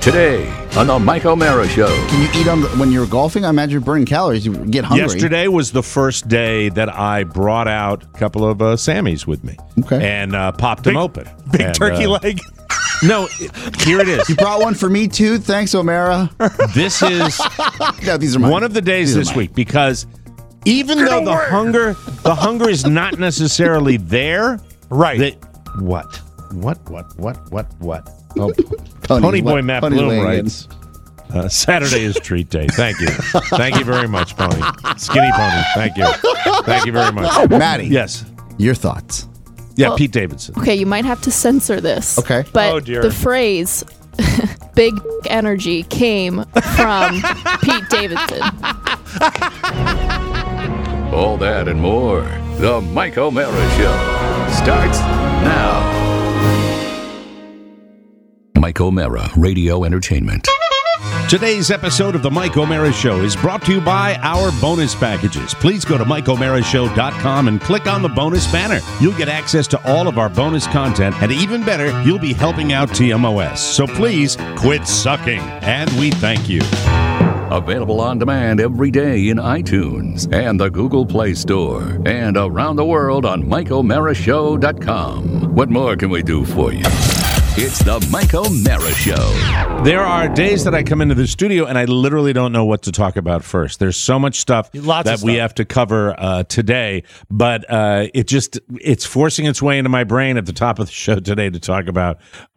Today on the Mike O'Mara Show. Can you eat when you're golfing? I imagine you're burning calories. You get hungry. Yesterday was the first day that I brought out a couple of Sammys with me. Okay. And popped them open. Big turkey leg. No, here it is. You brought one for me too. Thanks, O'Mara. This is No, these are mine. one of the days this week because even though the hunger is not necessarily there. Right. What? Oh, Pony Ponyboy Matt Pony Bloom weighing writes, Saturday is treat day. Thank you. Thank you very much, Pony. Skinny Pony. Thank you. Thank you very much. Maddie. Yes. Your thoughts? Yeah, Pete Davidson. Okay, you might have to censor this. Okay. But Oh, dear. the phrase big energy came from Pete Davidson. All that and more. The Mike O'Mara Show starts now. Mike O'Mara Radio Entertainment. Today's episode of the Mike O'Mara Show is brought to you by our bonus packages. Please go to MikeO'MaraShow.com and click on the bonus banner. You'll get access to all of our bonus content, and even better, you'll be helping out TMOS. So please quit sucking, and we thank you. Available on demand every day in iTunes and the Google Play Store and around the world on MikeO'MaraShow.com. What more can we do for you? It's the Mike O'Mara Show. There are days that I come into the studio and I literally don't know what to talk about first. There's so much stuff that we have to cover today, but it's forcing its way into my brain at the top of the show today to talk about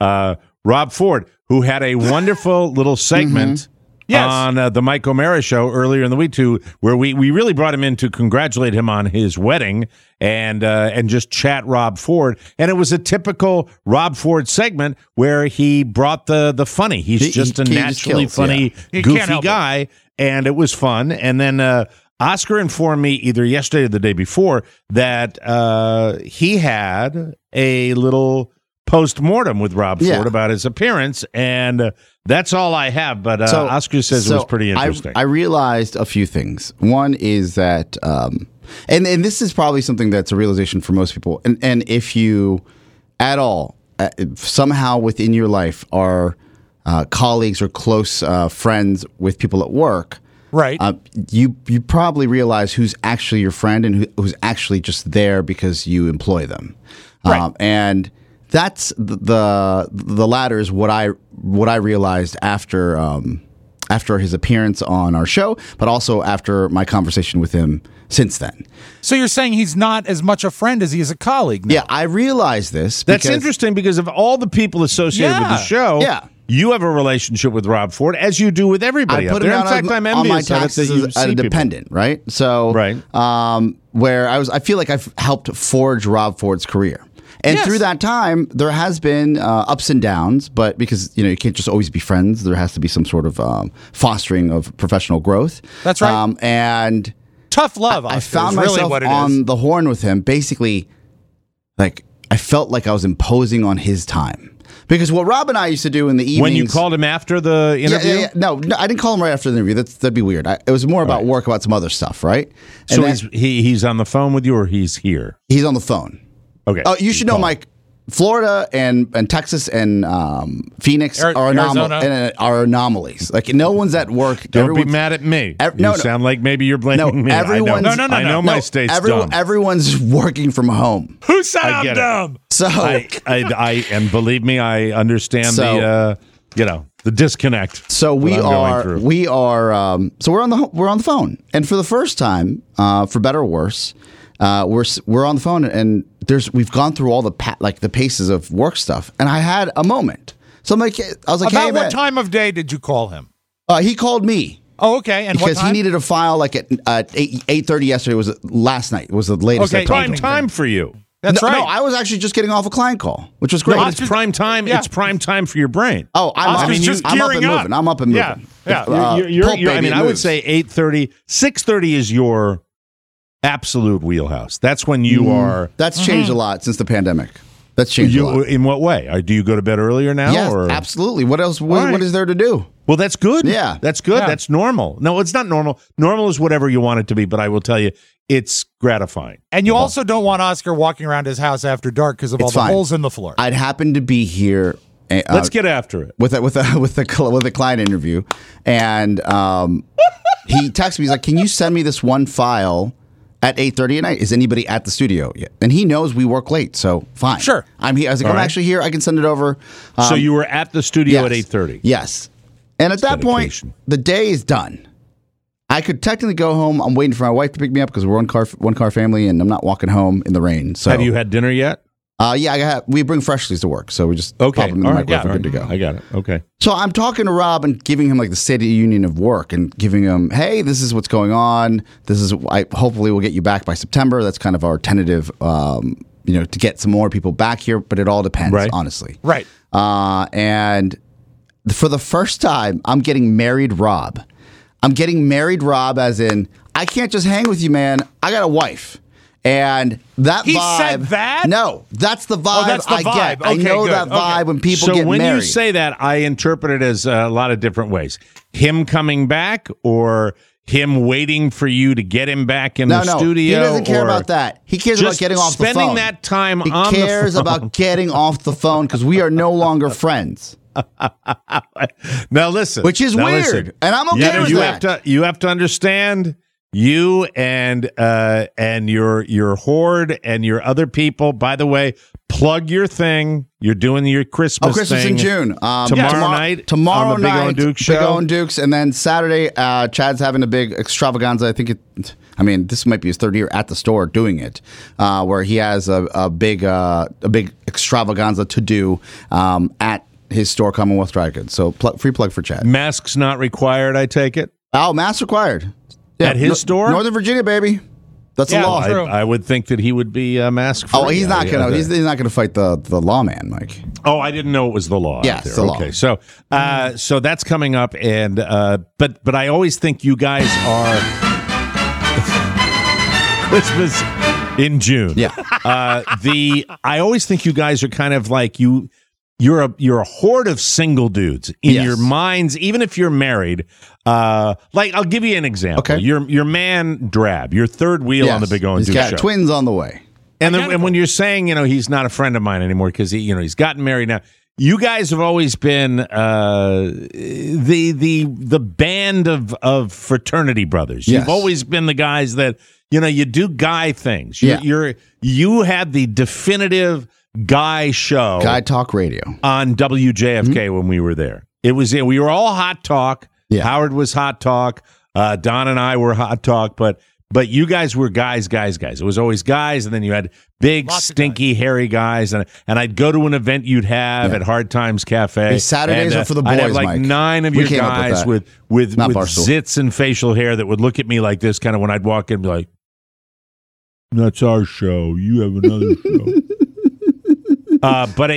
Rob Ford, who had a wonderful little segment on the Mike O'Mara Show earlier in the week, where we really brought him in to congratulate him on his wedding and just chat Rob Ford. And it was a typical Rob Ford segment where he brought the funny. He's just a naturally funny, goofy guy, and it was fun. And then Oscar informed me either yesterday or the day before that he had a little post-mortem with Rob Ford about his appearance, and that's all I have, but Oscar says it was pretty interesting. I realized a few things. One is that, and this is probably something that's a realization for most people, and if you at all, somehow within your life are colleagues or close friends with people at work, right? You probably realize who's actually your friend and who's actually just there because you employ them, right? And that's the latter is what I realized after his appearance on our show, but also after my conversation with him since then. So you're saying he's not as much a friend as he is a colleague now? Yeah, I realized this. That's interesting because of all the people associated with the show. Yeah. You have a relationship with Rob Ford, as you do with everybody I put out there. him In fact, I'm envious on my of it that taxes you as a dependent, right? So, where I feel like I've helped forge Rob Ford's career. And through that time, there has been ups and downs, but because you can't just always be friends, there has to be some sort of fostering of professional growth. That's right. And tough love. I found myself on the horn with him. Basically, like I felt like I was imposing on his time because what Rob and I used to do in the evenings. When you called him after the interview, no, I didn't call him right after the interview. That'd be weird. It was more about work, about some other stuff, right? So he's on the phone with you, or he's here. He's on the phone. Okay. Oh, you should know, Mike. Florida and Texas and Phoenix are anomalies. Like no one's at work. Don't be mad at me. You sound like maybe you're blaming me. I know my state's dumb. Everyone's working from home. Who said I'm dumb? So and believe me, I understand the disconnect. So we're on the phone, and for the first time, for better or worse. We're on the phone and we've gone through all the paces of work stuff, and I had a moment. So I was like, about hey, what time of day did you call him? He called me. Oh, okay. And because what time? He needed a file like at 8:30 yesterday. It was last night. It was the latest. Okay, prime time for you. That's right. No, I was actually just getting off a client call, which was great. No, it's prime time. Yeah. It's prime time for your brain. Oh, I'm up and moving. I'm up and moving. Yeah. I would say 8:30, 6:30 is your absolute wheelhouse. That's when you are. That's changed a lot since the pandemic. That's changed a lot. In what way? Do you go to bed earlier now? Yeah, absolutely. What else? What is there to do? Well, that's good. Yeah. That's good. Yeah. That's normal. No, it's not normal. Normal is whatever you want it to be, but I will tell you, it's gratifying. And you also don't want Oscar walking around his house after dark because of all the holes in the floor. I'd happen to be here Let's get after it. with a client interview, and he texted me. He's like, "Can you send me this one file at 8:30 at night? Is anybody at the studio yet?" And he knows we work late, so fine. Sure. I'm here. I was like, I'm actually here. I can send it over. So you were at the studio at 8:30. Yes. And at that dedication. point, the day is done. I could technically go home. I'm waiting for my wife to pick me up because we're one car family, and I'm not walking home in the rain. So have you had dinner yet? Yeah, we bring Freshlies to work, so we just pop them in the microwave. We're good to go. I got it. Okay. So I'm talking to Rob and giving him like the State of the Union of work and giving him, hey, this is what's going on. Hopefully we'll get you back by September. That's kind of our tentative, to get some more people back here, but it all depends, honestly. Right. And for the first time, I'm getting married Rob. I'm getting married Rob as in, I can't just hang with you, man. I got a wife. And that He vibe. said that? No, that's the vibe that's the I vibe. get. Okay, I know good. that vibe Okay. when people So get when married. you say that, I interpret it as a lot of different ways. Him coming back, or him waiting for you to get him back in the studio. He doesn't care or about that. He cares about just getting off the phone. spending that time he on the cares phone. about getting off the phone because we are no longer friends. Now listen, Which is weird, listen. and I'm okay with that. You have to understand. You and your horde and your other people. By the way, plug your thing. You're doing your Christmas. Christmas thing in June. Tomorrow night. Tomorrow on the Big night. O and Duke show. Big O and Dukes, and then Saturday, Chad's having a big extravaganza. I think this might be his third year at the store doing it, where he has a big extravaganza to do at his store, Commonwealth Dry Goods. So free plug for Chad. Masks not required. I take it. Oh, mask required. Yeah, At his store? Northern Virginia, baby. That's the law. true. I would think that he would be mask free. Oh, he's not gonna. He's not gonna fight the lawman, Mike. Oh, I didn't know it was the law. Yeah, out there. it's the law. Okay, so that's coming up, and but I always think you guys are Christmas in June. Yeah. I always think you guys are kind of like You're a horde of single dudes in your minds, even if you're married. Like I'll give you an example. Okay. Your man Drab, your third wheel on the Big O and He's Duke got show. twins on the way. And when you're saying, he's not a friend of mine anymore because he's gotten married now. You guys have always been the band of fraternity brothers. Yes. You've always been the guys that you do guy things. Yeah. You had the definitive guy show, Guy Talk Radio on WJFK when we were there. We were all hot talk. Yeah. Howard was hot talk. Don and I were hot talk, but you guys were guys. It was always guys, and then you had big, stinky, hairy guys, and I'd go to an event you'd have at Hard Times Cafe. These Saturdays and, are for the boys, I'd have like Mike. 9 of We your came up with guys that. with Not Barstool. zits and facial hair that would look at me like this, kind of when I'd walk in and be like, "That's our show. You have another show." But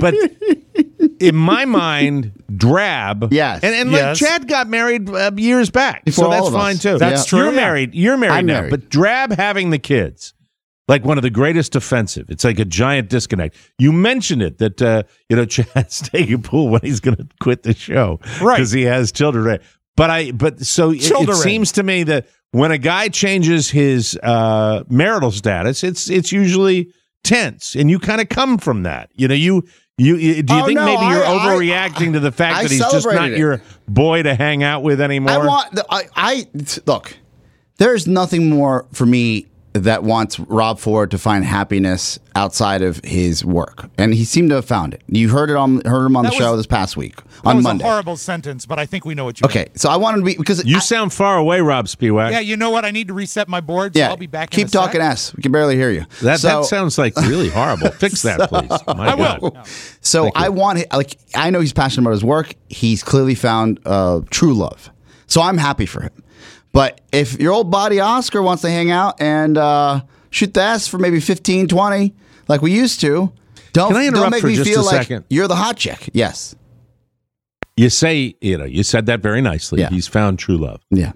in my mind, Drab, Yes. and Yes. like Chad got married years back, Before so that's all of us. fine too. That's true, You're yeah. married. You're married I'm now, married. but Drab having the kids, like one of the greatest offensive. It's like a giant disconnect. You mentioned it that Chad's taking pool when he's going to quit the show, Right. Because he has children. Right? But so it Children. seems to me that when a guy changes his marital status, it's usually tense, and you kind of come from that. Do you think maybe you're overreacting to the fact that he's just not celebrated it. your boy to hang out with anymore? Look. There's nothing more for me that wants Rob Ford to find happiness outside of his work, and he seemed to have found it. You heard him on the show this past week That on was Monday. a horrible sentence, but I think we know what you mean. Okay, so I wanted to be because You sound far away, Rob Spiewak. Yeah, you know what? I need to reset my board, so yeah, I'll be back in keep a sec. talking S. We can barely hear you. That So- sounds like really horrible. Fix that, please. My I will. God. No. So I want I know he's passionate about his work. He's clearly found true love. So I'm happy for him. But if your old buddy Oscar wants to hang out and shoot the S for maybe 15, 20, like we used to, Can I interrupt don't make for me just feel a like second? you're the hot chick. Yes. You say, you said that very nicely. Yeah. He's found true love. Yeah.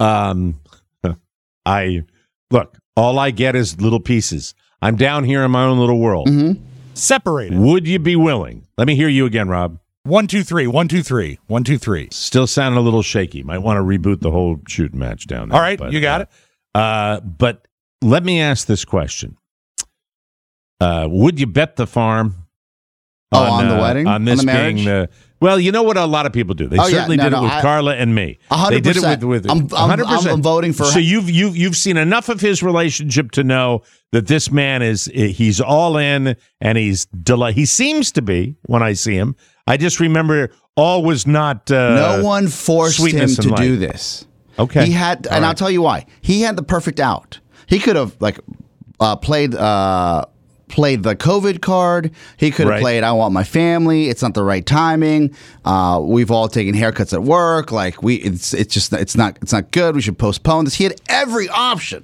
Look, all I get is little pieces. I'm down here in my own little world. Mm-hmm. Separated. Would you be willing? Let me hear you again, Rob. 1, 2, 3. 1, 2, 3. 1, 2, 3. Still sounding a little shaky. Might want to reboot the whole shooting match down there. All right, you got it. But let me ask this question. Would you bet the farm on the wedding? On this on the marriage? being the... Well, you know what a lot of people do. They certainly did it with Carla and me. 100%. They did it with 100%. I'm voting for. So you've seen enough of his relationship to know that this man he's all in, and he seems to be when I see him. I just remember all was not. No one forced him to light. do this. Okay, he had, and I'll tell you why. He had the perfect out. He could have played the COVID card. He could have played I want my family. It's not the right timing. We've all taken haircuts at work. Like it's not good. We should postpone this. He had every option.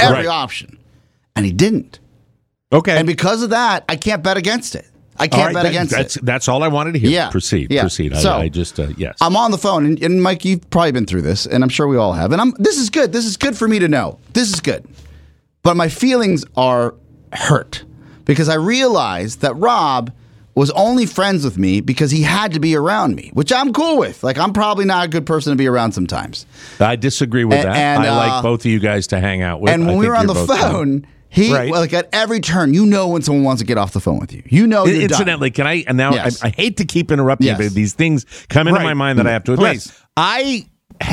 And he didn't. Okay. And because of that, I can't bet against it. I can't bet against it. That's all I wanted to hear. Yeah. Proceed. So, I just yes. I'm on the phone, and Mike, you've probably been through this, and I'm sure we all have. And this is good. This is good for me to know. This is good. But my feelings are hurt because I realized that Rob was only friends with me because he had to be around me, which I'm cool with. Like, I'm probably not a good person to be around sometimes. I disagree with that. And, I like both of you guys to hang out with. And when we were on the phone, like at every turn, when someone wants to get off the phone with you. You're Incidentally, done. can I? And now I hate to keep interrupting you, but these things come into my mind that I have to address. I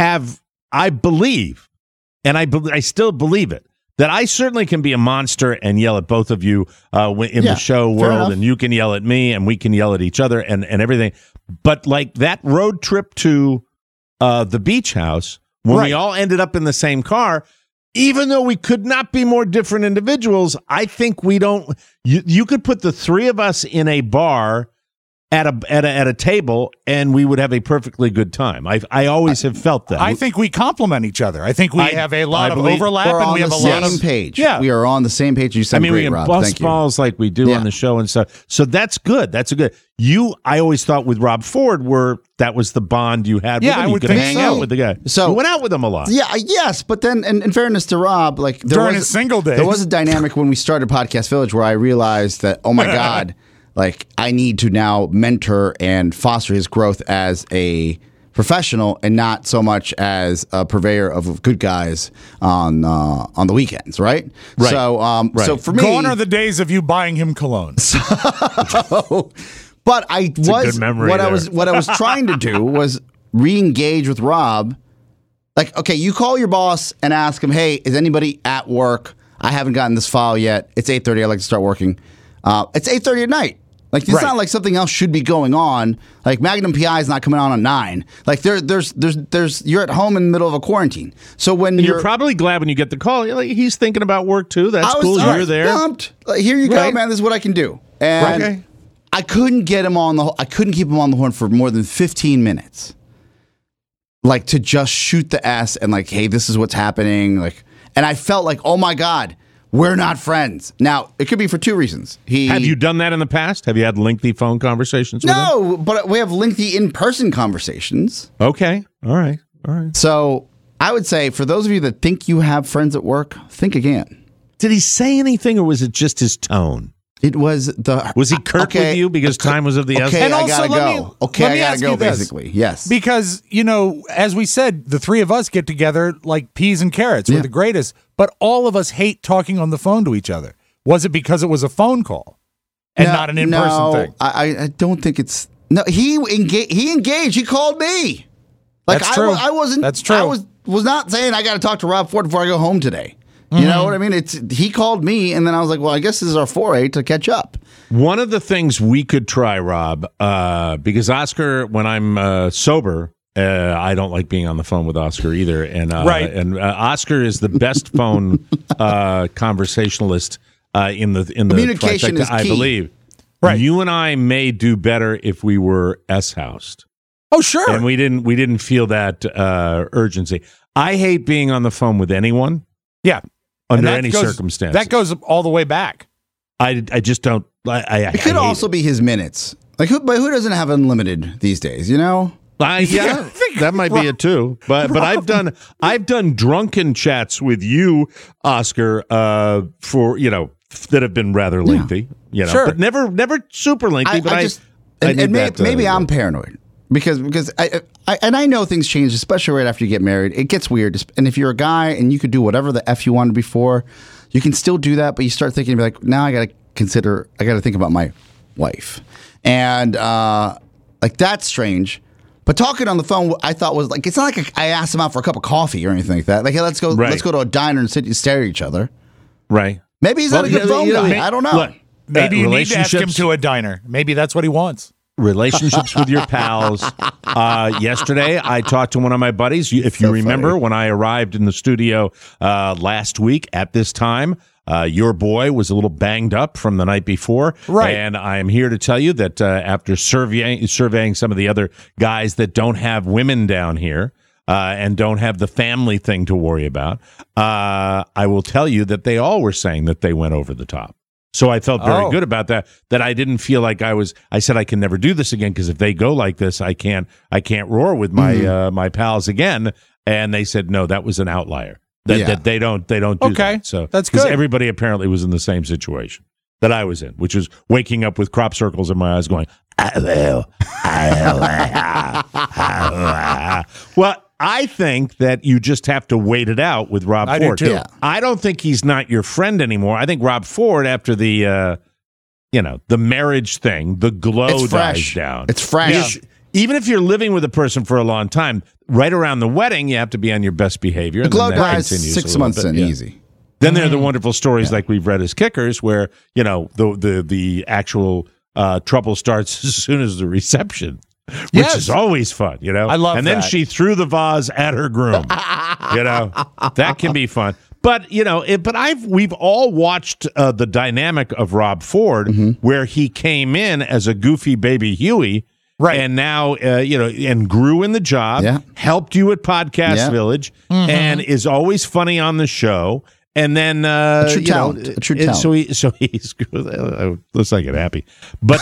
believe, and I still believe it, that I certainly can be a monster and yell at both of you in the show world, and you can yell at me, and we can yell at each other, and everything. But like that road trip to the beach house, when we all ended up in the same car, even though we could not be more different individuals, I think we don't. You could put the three of us in a bar at a table, and we would have a perfectly good time. I always have felt that. I think we complement each other. I think we have a lot of overlap, and we have a lot of page. Yeah, we are on the same page. You said we can bust balls like we do on the show and stuff. So that's good. That's a good. I always thought with Rob Ford that was the bond you had with him. You could hang out with the guy. So you went out with him a lot. Yeah, yes. But then, in fairness to Rob, like during his single days, there was a dynamic when we started Podcast Village where I realized that, oh my God, like I need to now mentor and foster his growth as a professional and not so much as a purveyor of good guys on the weekends, right? So, so for me, gone are the days of you buying him cologne. But what I was trying to do was re-engage with Rob. Like, okay, you call your boss and ask him, hey, is anybody at work? I haven't gotten this file yet. It's 8:30. I'd like to start working. It's 8:30 at night. Like, it's not like something else should be going on. Like, Magnum PI is not coming on at 9. Like, there's you're at home in the middle of a quarantine. So when you're probably glad when you get the call, like, he's thinking about work too. That's cool. You're there. Stumped. Like, here you go, man. This is what I can do. And I couldn't get him I couldn't keep him on the horn for more than 15 minutes. Like, to just shoot the S and like, hey, this is what's happening. Like, and I felt like, oh my God, we're not friends. Now, it could be for two reasons. Have you done that in the past? Have you had lengthy phone conversations with him? No, but we have lengthy in-person conversations. Okay. All right. So I would say, for those of you that think you have friends at work, think again. Did he say anything, or was it just his tone? It was Was he curt with you because time was of the essence? And I gotta go. I gotta go, basically. Yes. Because, as we said, the three of us get together like peas and carrots. We're the greatest. But all of us hate talking on the phone to each other. Was it because it was a phone call and not an in-person thing? I don't think it's... No, he engaged. He called me. Like, That's true. I wasn't... That's true. I was not saying I got to talk to Rob Ford before I go home today. You know what I mean? He called me, and then I was like, well, I guess this is our foray to catch up. One of the things we could try, Rob, because Oscar, when I'm sober, I don't like being on the phone with Oscar either. And Oscar is the best phone conversationalist in the communication is key. I believe. Right. You and I may do better if we were S-housed. Oh, sure. And we didn't feel that urgency. I hate being on the phone with anyone. Yeah. Under any circumstances. That goes all the way back. I just don't. It could also be his minutes. Like, who doesn't have unlimited these days? Yeah, that might be it too. But I've done drunken chats with you, Oscar, for that have been rather lengthy. Sure. But never super lengthy. Maybe I'm paranoid. Because I know things change, especially right after you get married. It gets weird. And if you're a guy and you could do whatever the F you wanted before, you can still do that. But you start thinking, like, now I got to think about my wife. And like that's strange. But talking on the phone, I thought was like, it's not like I asked him out for a cup of coffee or anything like that. Like, hey, let's go to a diner and sit and stare at each other. Right. Maybe he's not a good phone guy. I don't know. Look, Maybe you need to ask him to a diner. Maybe that's what he wants. Relationships with your pals. Yesterday, I talked to one of my buddies. If you remember, when I arrived in the studio last week at this time, your boy was a little banged up from the night before. Right. And I am here to tell you that after surveying some of the other guys that don't have women down here and don't have the family thing to worry about, I will tell you that they all were saying that they went over the top. So I felt very good about that I didn't feel like I said I can never do this again, because if they go like this, I can't roar with my my pals again. And they said, no, that was an outlier. That they don't do that. So that's good. Everybody apparently was in the same situation that I was in, which was waking up with crop circles in my eyes going, well, I think that you just have to wait it out with Rob Ford. I do too. Yeah. I don't think he's not your friend anymore. I think Rob Ford, after the the marriage thing, the glow dies down. It's fresh. Yeah. Even if you're living with a person for a long time, right around the wedding, you have to be on your best behavior. The glow and then that dies continues 6 a months little in, bit. easy. Then there are the wonderful stories like we've read as kickers, where the actual trouble starts as soon as the reception, which is always fun. I love And then that. she threw the vase at her groom. That can be fun. But we've all watched the dynamic of Rob Ford, where he came in as a goofy baby Huey. Right. And now, and grew in the job, helped you at Podcast Village, and is always funny on the show. And then, a true talent. So he's, let's not get happy. But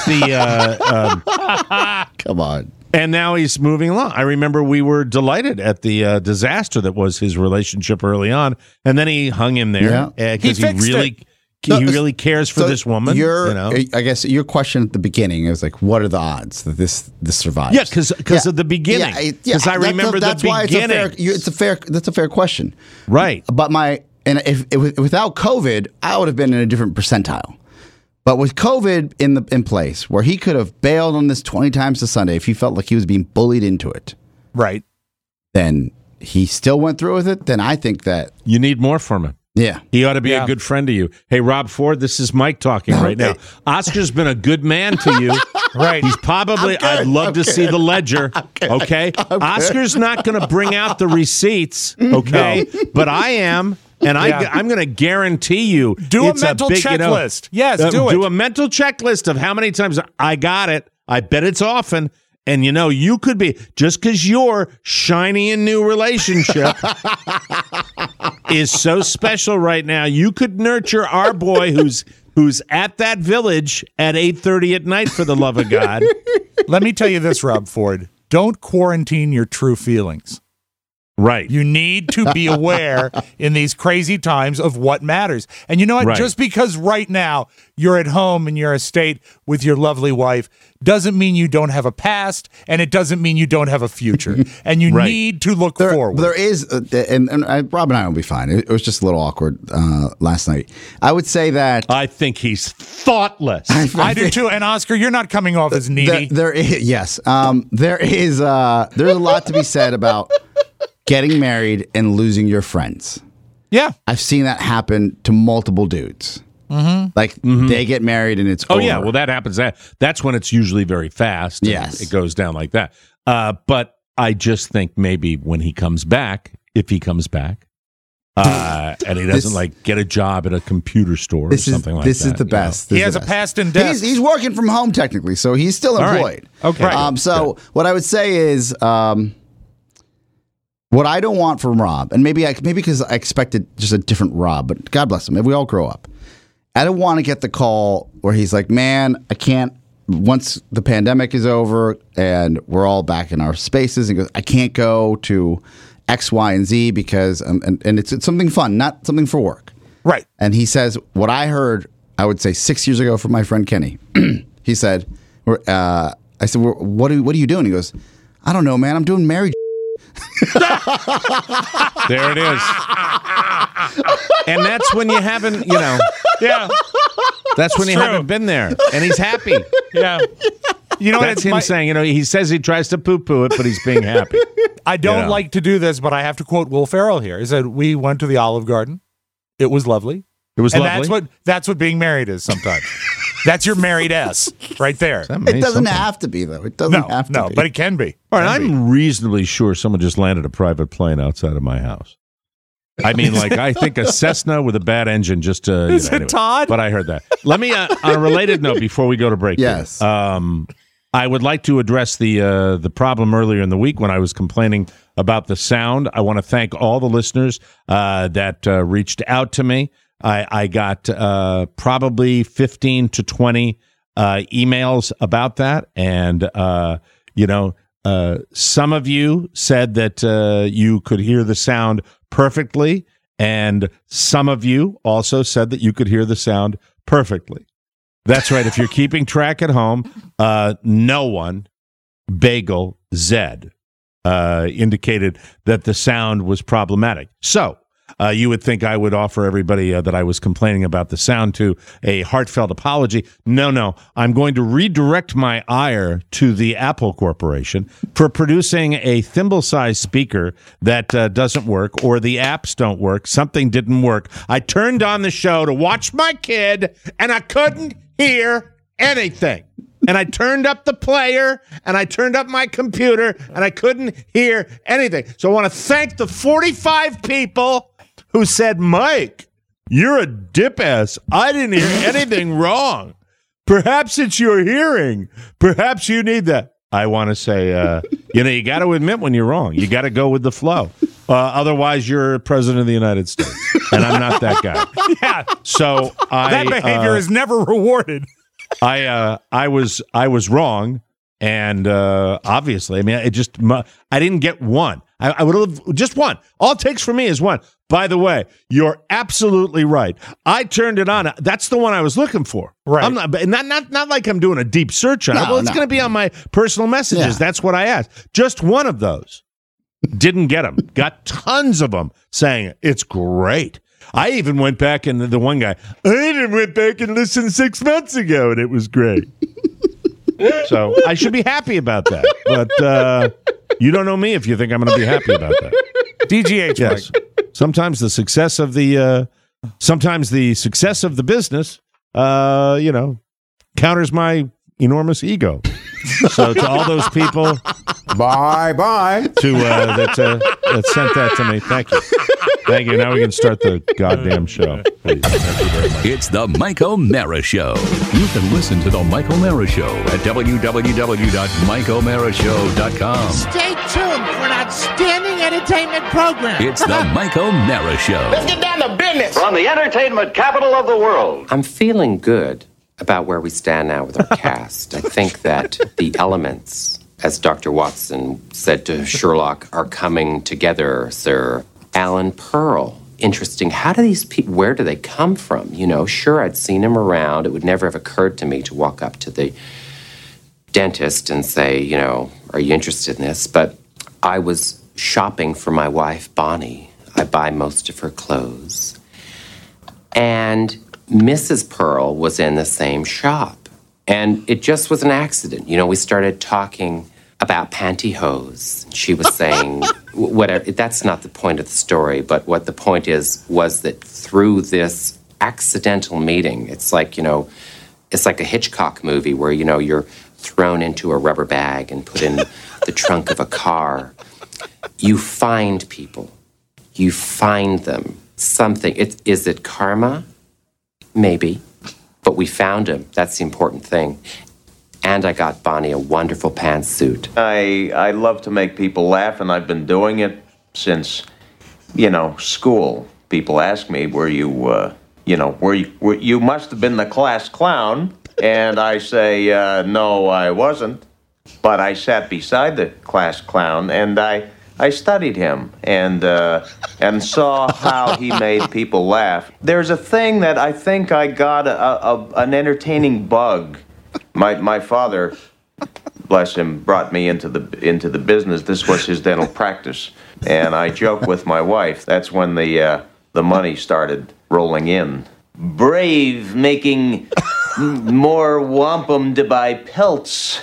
Come on. and now he's moving along. I remember we were delighted at the disaster that was his relationship early on. And then he hung him there because he really cares for this woman. I guess your question at the beginning is like, what are the odds that this survives? Yeah, because of the beginning. Because I remember the beginning. That's a fair question. Right. But if without COVID, I would have been in a different percentile. But with COVID in place, where he could have bailed on this 20 times a Sunday if he felt like he was being bullied into it, right? Then he still went through with it. Then I think that you need more from him. Yeah. He ought to be a good friend to you. Hey, Rob Ford, this is Mike talking right now. Oscar's been a good man to you. Right. He's probably, I'd love to see the ledger. Okay. Oscar's not going to bring out the receipts. Okay. No. But I am. And I'm going to guarantee you. Do a mental checklist. Yes, do it. Do a mental checklist of how many times I got it. I bet it's often. And, you could be, just because your shiny and new relationship is so special right now, you could nurture our boy who's at that village at 8:30 at night, for the love of God. Let me tell you this, Rob Ford. Don't quarantine your true feelings. Right. You need to be aware in these crazy times of what matters. And you know what? Right. Just because right now you're at home in your estate with your lovely wife doesn't mean you don't have a past, and it doesn't mean you don't have a future. And you need to look forward. There is, and Rob and I will be fine. It was just a little awkward last night. I would say that I think he's thoughtless. I do too. And Oscar, you're not coming off as needy. There is, yes. There's a lot to be said about getting married and losing your friends. Yeah. I've seen that happen to multiple dudes. Mm-hmm. They get married and it's over. Yeah, well, that happens. That's when it's usually very fast. Yes. It goes down like that. But I just think maybe when he comes back, if he comes back, and he doesn't get a job at a computer store or something like that. This is the best. He has a past in death. He's working from home technically, so he's still employed. Right. Okay. So what I would say is, what I don't want from Rob, and maybe because I expected just a different Rob, but God bless him, if we all grow up, I don't want to get the call where he's like, man, I can't, once the pandemic is over and we're all back in our spaces, and goes, I can't go to X, Y, and Z because, and it's something fun, not something for work. Right. And he says, what I heard, I would say 6 years ago from my friend Kenny, he said, I said, what are you doing? He goes, I don't know, man, I'm doing married. There it is. And that's when you haven't, Yeah. That's when you haven't been there, and he's happy. Yeah. You know, that's him saying, he says he tries to poo-poo it, but he's being happy. I don't like to do this, but I have to quote Will Ferrell here. He said, we went to the Olive Garden. It was lovely. It was lovely. That's what being married is sometimes. That's your married S right there. It doesn't have to be, though. It doesn't have to be. But it can be. All right, I'm reasonably sure someone just landed a private plane outside of my house. I mean, like, I think a Cessna with a bad engine just to... Is it Todd? But I heard that. Let me, on a related note, before we go to break. Yes. I would like to address the problem earlier in the week when I was complaining about the sound. I want to thank all the listeners that reached out to me. I got probably 15 to 20 emails about that. And, some of you said that you could hear the sound perfectly. And some of you also said that you could hear the sound perfectly. That's right. If you're keeping track at home, no one, Bagel Zed, indicated that the sound was problematic. So you would think I would offer everybody that I was complaining about the sound to a heartfelt apology. No. I'm going to redirect my ire to the Apple Corporation for producing a thimble-sized speaker that doesn't work, or the apps don't work. Something didn't work. I turned on the show to watch my kid, and I couldn't hear anything. And I turned up the player, and I turned up my computer, and I couldn't hear anything. So I want to thank the 45 people who said, Mike, you're a dip-ass. I didn't hear anything wrong. Perhaps it's your hearing. Perhaps you need that. I want to say, you got to admit when you're wrong. You got to go with the flow. Otherwise, you're president of the United States, and I'm not that guy. Yeah. So that behavior is never rewarded. I was wrong, and obviously, I mean, I didn't get one. I would have just one. All it takes for me is one. By the way, you're absolutely right. I turned it on. That's the one I was looking for. Right. I'm not like I'm doing a deep search on it. Well, it's going to be on my personal messages. Yeah. That's what I asked. Just one of those. Didn't get them. Got tons of them saying it's great. I even went back, and the one guy, I even went back and listened 6 months ago, and it was great. So I should be happy about that. But you don't know me if you think I'm going to be happy about that. DGH, yes. Mike. Sometimes the success of the business, counters my enormous ego. So to all those people, bye that sent that to me, thank you. Thank you. Now we can start the goddamn show. Please. Thank you very much. It's the Mike O'Mara Show. You can listen to the Mike O'Mara Show at www.mikeomarashow.com. Stay tuned for an outstanding entertainment program. It's the Mike O'Mara Show. Let's get down to business. From the entertainment capital of the world. I'm feeling good about where we stand now with our cast. I think that the elements, as Dr. Watson said to Sherlock, are coming together, sir. Alan Pearl. Interesting. How do these people, where do they come from? Sure, I'd seen him around. It would never have occurred to me to walk up to the dentist and say, are you interested in this? But I was shopping for my wife, Bonnie. I buy most of her clothes. And Mrs. Pearl was in the same shop. And it just was an accident. We started talking about pantyhose. She was saying, whatever, that's not the point of the story, but what the point was that through this accidental meeting, it's like a Hitchcock movie where, you're thrown into a rubber bag and put in the trunk of a car. You find people. You find them. Something. Is it karma? Maybe. But we found him. That's the important thing. And I got Bonnie a wonderful pantsuit. I love to make people laugh, and I've been doing it since, school. People ask me, you must have been the class clown. And I say, no, I wasn't. But I sat beside the class clown, and I studied him and saw how he made people laugh. There's a thing that I think I got an entertaining bug. My father, bless him, brought me into the business. This was his dental practice, and I joke with my wife. That's when the money started rolling in. brave, making more wampum to buy pelts.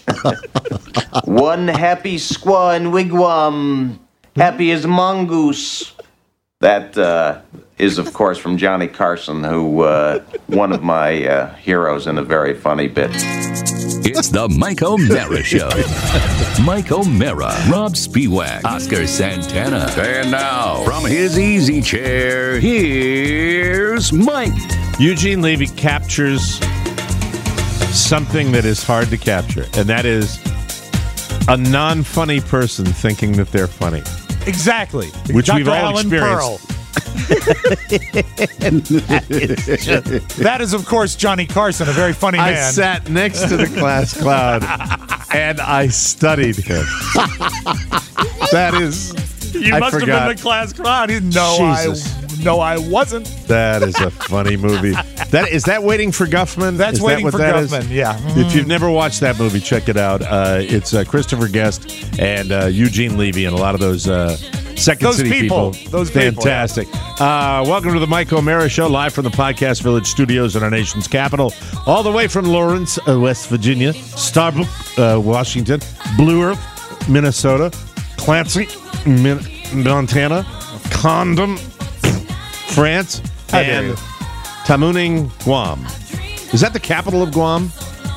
One happy squaw in wigwam, happy as mongoose. That is, of course, from Johnny Carson, who one of my heroes in a very funny bit. It's the Mike O'Mara Show. Mike O'Mara, Rob Spiewak, Oscar Santana. And now, from his easy chair, here's Mike. Eugene Levy captures something that is hard to capture, and that is a non-funny person thinking that they're funny. Exactly. Which Dr. we've all Alan experienced. That is, of course, Johnny Carson, a very funny man. I sat next to the class clown, and I studied him. That is... You must have been the class clown. No, I wasn't. That is a funny movie. Is that Waiting for Guffman? That's Waiting for Guffman, yeah. If you've never watched that movie, check it out. It's Christopher Guest and Eugene Levy and a lot of those Second City people. Those fantastic. People, yeah. Welcome to the Mike O'Mara Show, live from the Podcast Village studios in our nation's capital, all the way from Lawrence, West Virginia, Starbuck, Washington, Blue Earth, Minnesota, Clancy, Montana, Condom, France, and Tamuning, Guam. Is that the capital of Guam?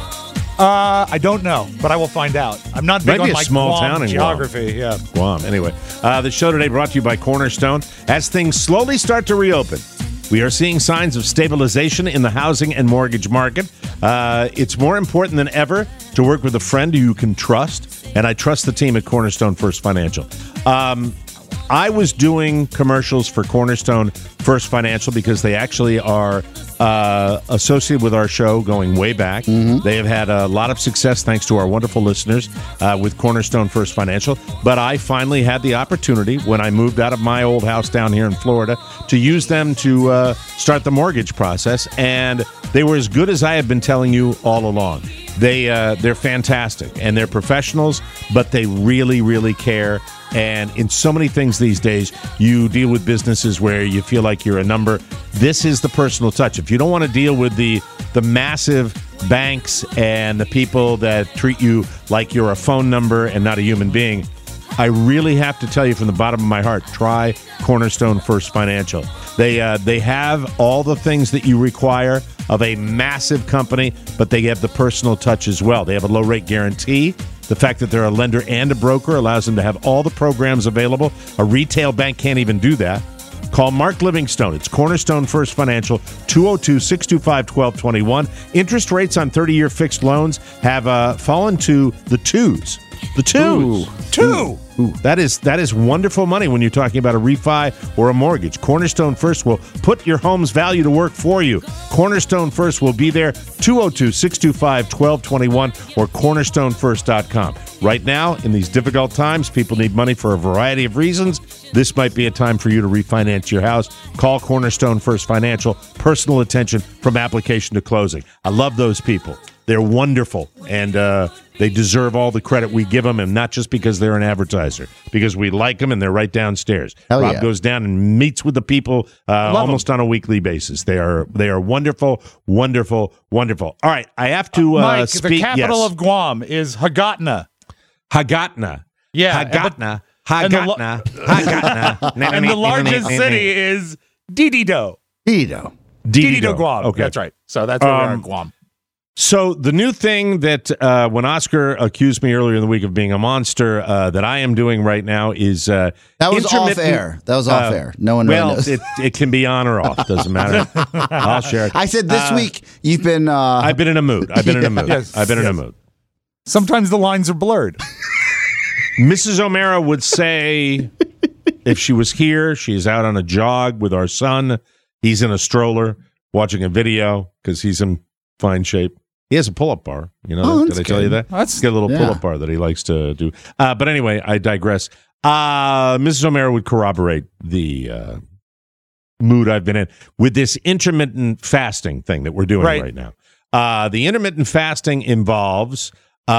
I don't know, but I will find out. I'm not big Maybe on a small Guam town in geography. Guam. Yeah, Guam. Anyway, the show today brought to you by Cornerstone. As things slowly start to reopen, we are seeing signs of stabilization in the housing and mortgage market. It's more important than ever to work with a friend who you can trust, and I trust the team at Cornerstone First Financial. I was doing commercials for Cornerstone First Financial because they actually are associated with our show going way back. Mm-hmm. They have had a lot of success thanks to our wonderful listeners with Cornerstone First Financial. But I finally had the opportunity when I moved out of my old house down here in Florida to use them to start the mortgage process. And they were as good as I have been telling you all along. They're fantastic and they're professionals, but they really, really care. And in so many things these days, you deal with businesses where you feel like you're a number. This is the personal touch. If you don't want to deal with the massive banks and the people that treat you like you're a phone number and not a human being, I really have to tell you from the bottom of my heart, try Cornerstone First Financial. They have all the things that you require of a massive company, but they have the personal touch as well. They have a low rate guarantee. The fact that they're a lender and a broker allows them to have all the programs available. A retail bank can't even do that. Call Mark Livingstone. It's Cornerstone First Financial, 202-625-1221. Interest rates on 30-year fixed loans have fallen to the twos. The twos. Two. Ooh, that is wonderful money when you're talking about a refi or a mortgage. Cornerstone First will put your home's value to work for you. Cornerstone First will be there, 202-625-1221 or cornerstonefirst.com. Right now, in these difficult times, people need money for a variety of reasons. This might be a time for you to refinance your house. Call Cornerstone First Financial. Personal attention from application to closing. I love those people. They're wonderful, and they deserve all the credit we give them, and not just because they're an advertiser, because we like them and they're right downstairs. Rob goes down and meets with the people almost on a weekly basis. They are wonderful, wonderful, wonderful. All right, I have to Mike, speak. The capital of Guam is Hagatna. Hagatna. Yeah. Hagatna. Hagatna. And the largest city is Didido. Didido, Guam. Okay. That's right. So that's where we are in Guam. So the new thing that when Oscar accused me earlier in the week of being a monster that I am doing right now is that was off air. That was off air. No one really knows. It can be on or off. Doesn't matter. I'll share it. I said this week you've been. I've been in a mood. I've been in a mood. Yes, I've been in a mood. Sometimes the lines are blurred. Mrs. O'Mara would say if she was here, she's out on a jog with our son. He's in a stroller watching a video because he's in fine shape. He has a pull-up bar. You know, did I tell you that? He's got a little pull-up bar that he likes to do. But anyway, I digress. Mrs. O'Mara would corroborate the mood I've been in with this intermittent fasting thing that we're doing right now. The intermittent fasting involves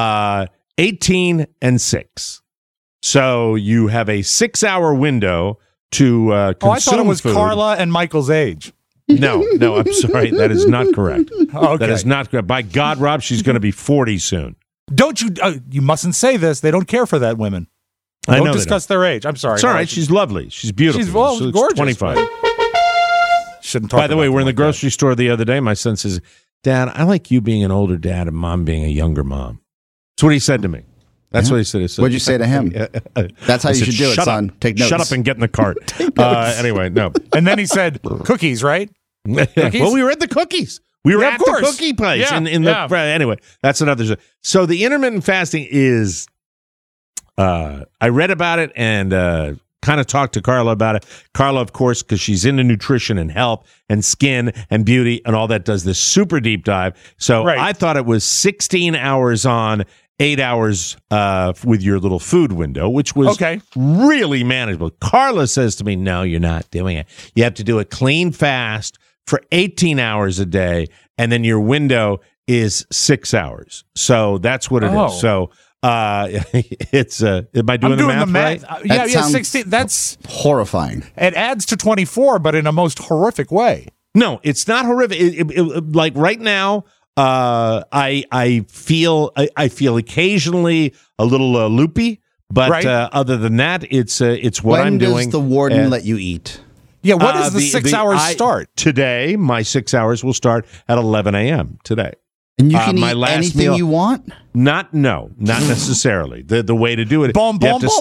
18 and 6. So you have a 6-hour window to consume I thought it was food. Carla and Michael's age. No, I'm sorry. That is not correct. Okay. That is not correct. By God, Rob, she's going to be 40 soon. Don't you? You mustn't say this. They don't care for that. Women. Don't discuss their age. I'm sorry. It's all right. She's lovely. She's beautiful. She's gorgeous. 25. Shouldn't talk. By the way, we're in the grocery store the other day. My son says, "Dad, I like you being an older dad and Mom being a younger mom." That's what he said to me. That's what he said. What'd you say to him? That's how you should do it, son. Take notes. Shut up and get in the cart. Anyway, no. And then he said, "Cookies, right?" Cookies? Well, we were at the cookies. We were Yeah, at of the course. cookie place. Yeah, Anyway, that's another. So the intermittent fasting is. I read about it and kind of talked to Carla about it. Carla, of course, because she's into nutrition and health and skin and beauty and all that, does this super deep dive. So I thought it was 16 hours on, 8 hours with your little food window, which was really manageable. Carla says to me, "No, you're not doing it. You have to do a clean fast for 18 hours a day, and then your window is 6 hours." So that's what it is. So it's am I doing the math right? Yeah, 16. That's horrifying. It adds to 24, but in a most horrific way. No, it's not horrific. Like right now, I feel occasionally a little loopy, but other than that, it's what I'm doing. When does the warden let you eat? Yeah, what does the 6 hours start? Today, my 6 hours will start at 11 a.m. today. And you can eat anything you want? Not necessarily. The way to do it, I'm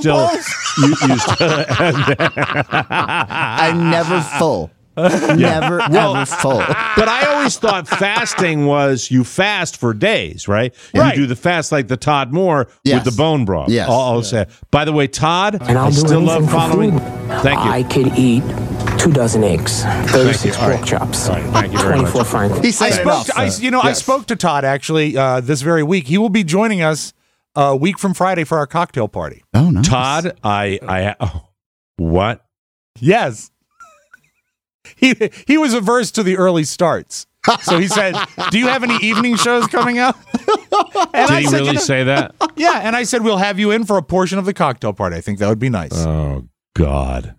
never full. Never, ever full. But I always thought fasting was you fast for days, right? You do the fast like the Todd Moore with the bone broth. Yes. I'll say. By the way, Todd, and I still love following. Thank you. I could eat 2 dozen eggs, 36 pork chops, thank you very 24 much. franks. I spoke to Todd actually this very week. He will be joining us a week from Friday for our cocktail party. Oh, nice. Todd, what? Yes. He was averse to the early starts. So he said, "Do you have any evening shows coming up?" And Did he really say that? Yeah, and I said, "We'll have you in for a portion of the cocktail party. I think that would be nice." Oh, God.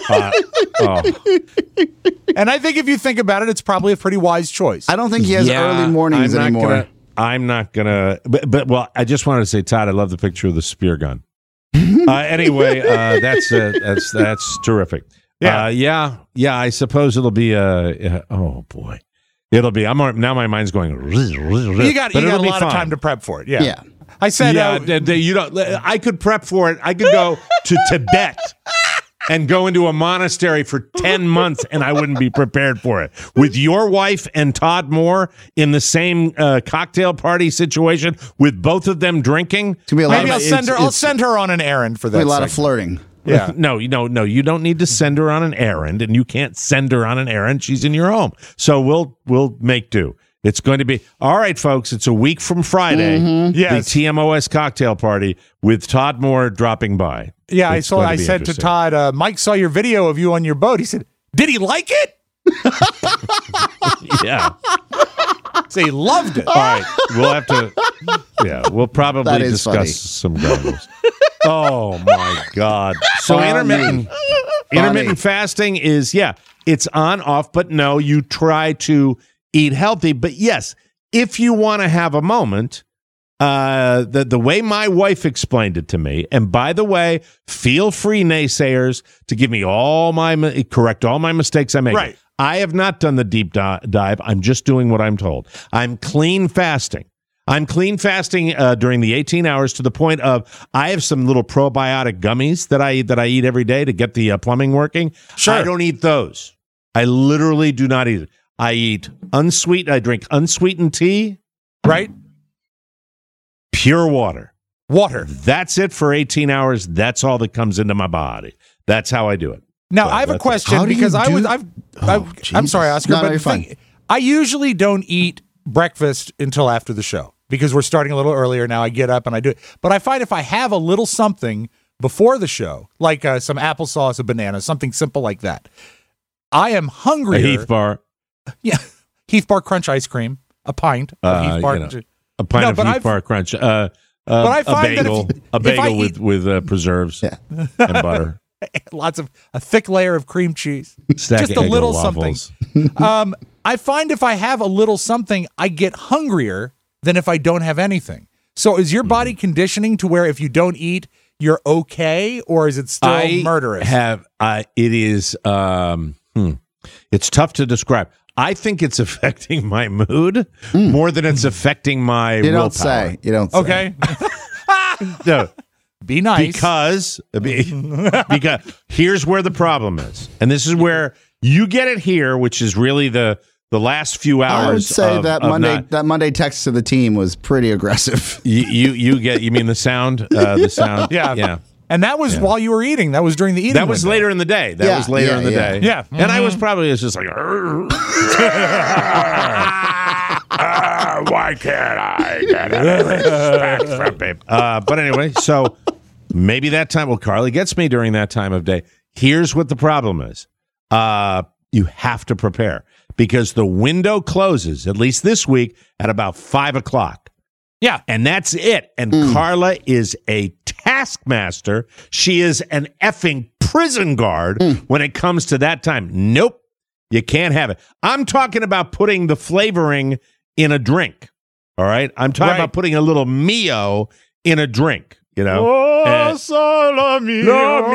And I think if you think about it, it's probably a pretty wise choice. I don't think he has early mornings anymore. I'm not going to. But I just wanted to say, Todd, I love the picture of the spear gun. Anyway, that's terrific. Yeah. I suppose it'll be oh boy, it'll be. Now my mind's going. You got a lot of time to prep for it. Yeah. I said, you don't. I could prep for it. I could go to Tibet and go into a monastery for 10 months, and I wouldn't be prepared for it. With your wife and Todd Moore in the same cocktail party situation, with both of them drinking, maybe I'll send her on an errand for that. A lot of flirting. Yeah. No, you don't need to send her on an errand, and you can't send her on an errand. She's in your home. So we'll make do. It's going to be all right, folks. It's a week from Friday. Mm-hmm. Yes. The TMOS cocktail party with Todd Moore dropping by. Yeah, I said to Todd, Mike saw your video of you on your boat. He said, "Did he like it?" Yeah. So he loved it. All right. We'll have to. Yeah, we'll probably discuss some goggles. Oh my God! So intermittent fasting is it's on off, but no, you try to eat healthy. But yes, if you want to have a moment, the way my wife explained it to me, and by the way, feel free naysayers to give me correct all my mistakes I make. Right. I have not done the deep dive. I'm just doing what I'm told. I'm clean fasting. During the 18 hours to the point of I have some little probiotic gummies that I eat every day to get the plumbing working. Sure. I don't eat those. I literally do not eat it. I drink unsweetened tea. Right. Pure water. That's it for 18 hours. That's all that comes into my body. That's how I do it. Now, I have a question because I'm sorry, Oscar, but I usually don't eat breakfast until after the show because we're starting a little earlier now. I get up and I do it. But I find if I have a little something before the show, like some applesauce, a banana, something simple like that, I am hungrier. A Heath Bar. Yeah. Heath Bar Crunch ice cream, a pint of Heath Bar. A pint of Heath Bar Crunch. But I find a bagel with preserves and butter. lots of a thick layer of cream cheese, Stack just of a Eggo little waffles. something. I find if I have a little something, I get hungrier than if I don't have anything. So is your body conditioning to where if you don't eat, you're okay, or is it still murderous? It is. It's tough to describe. I think it's affecting my mood more than it's affecting my willpower. You don't say. Okay. No. Be nice. Because here's where the problem is. And this is where you get it here, which is really the last few hours. I would say that Monday text to the team was pretty aggressive. You mean the sound? The sound. Yeah. And that was while you were eating. That was during the eating. That was later in the day. That was later in the day. Yeah. And I was probably just like, why can't I get any respect from people? But anyway, so maybe that time, well, Carly gets me during that time of day. Here's what the problem is. You have to prepare because the window closes, at least this week, at about 5 o'clock. Yeah. And that's it. And Carla is a taskmaster. She is an effing prison guard when it comes to that time. Nope. You can't have it. I'm talking about putting the flavoring in a drink. All right? I'm talking about putting a little Mio in a drink, you know? What do you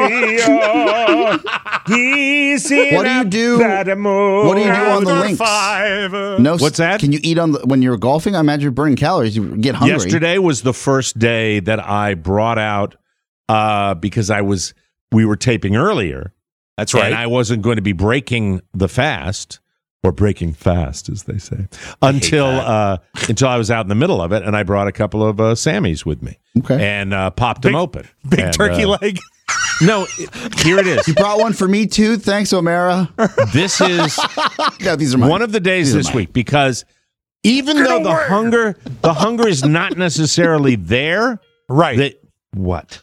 do? What do you do on the links? No, what's that? Can you eat when you're golfing? I imagine you're burning calories. You get hungry. Yesterday was the first day that I brought out because we were taping earlier. That's right. And I wasn't going to be breaking the fast, or breaking fast, as they say, until I was out in the middle of it, and I brought a couple of Sammys with me. Okay. And popped them open. Big turkey leg. No, here it is. You brought one for me too. Thanks, O'Mara. This is these are mine. one of the days this week because even though the hunger is not necessarily there, right? What?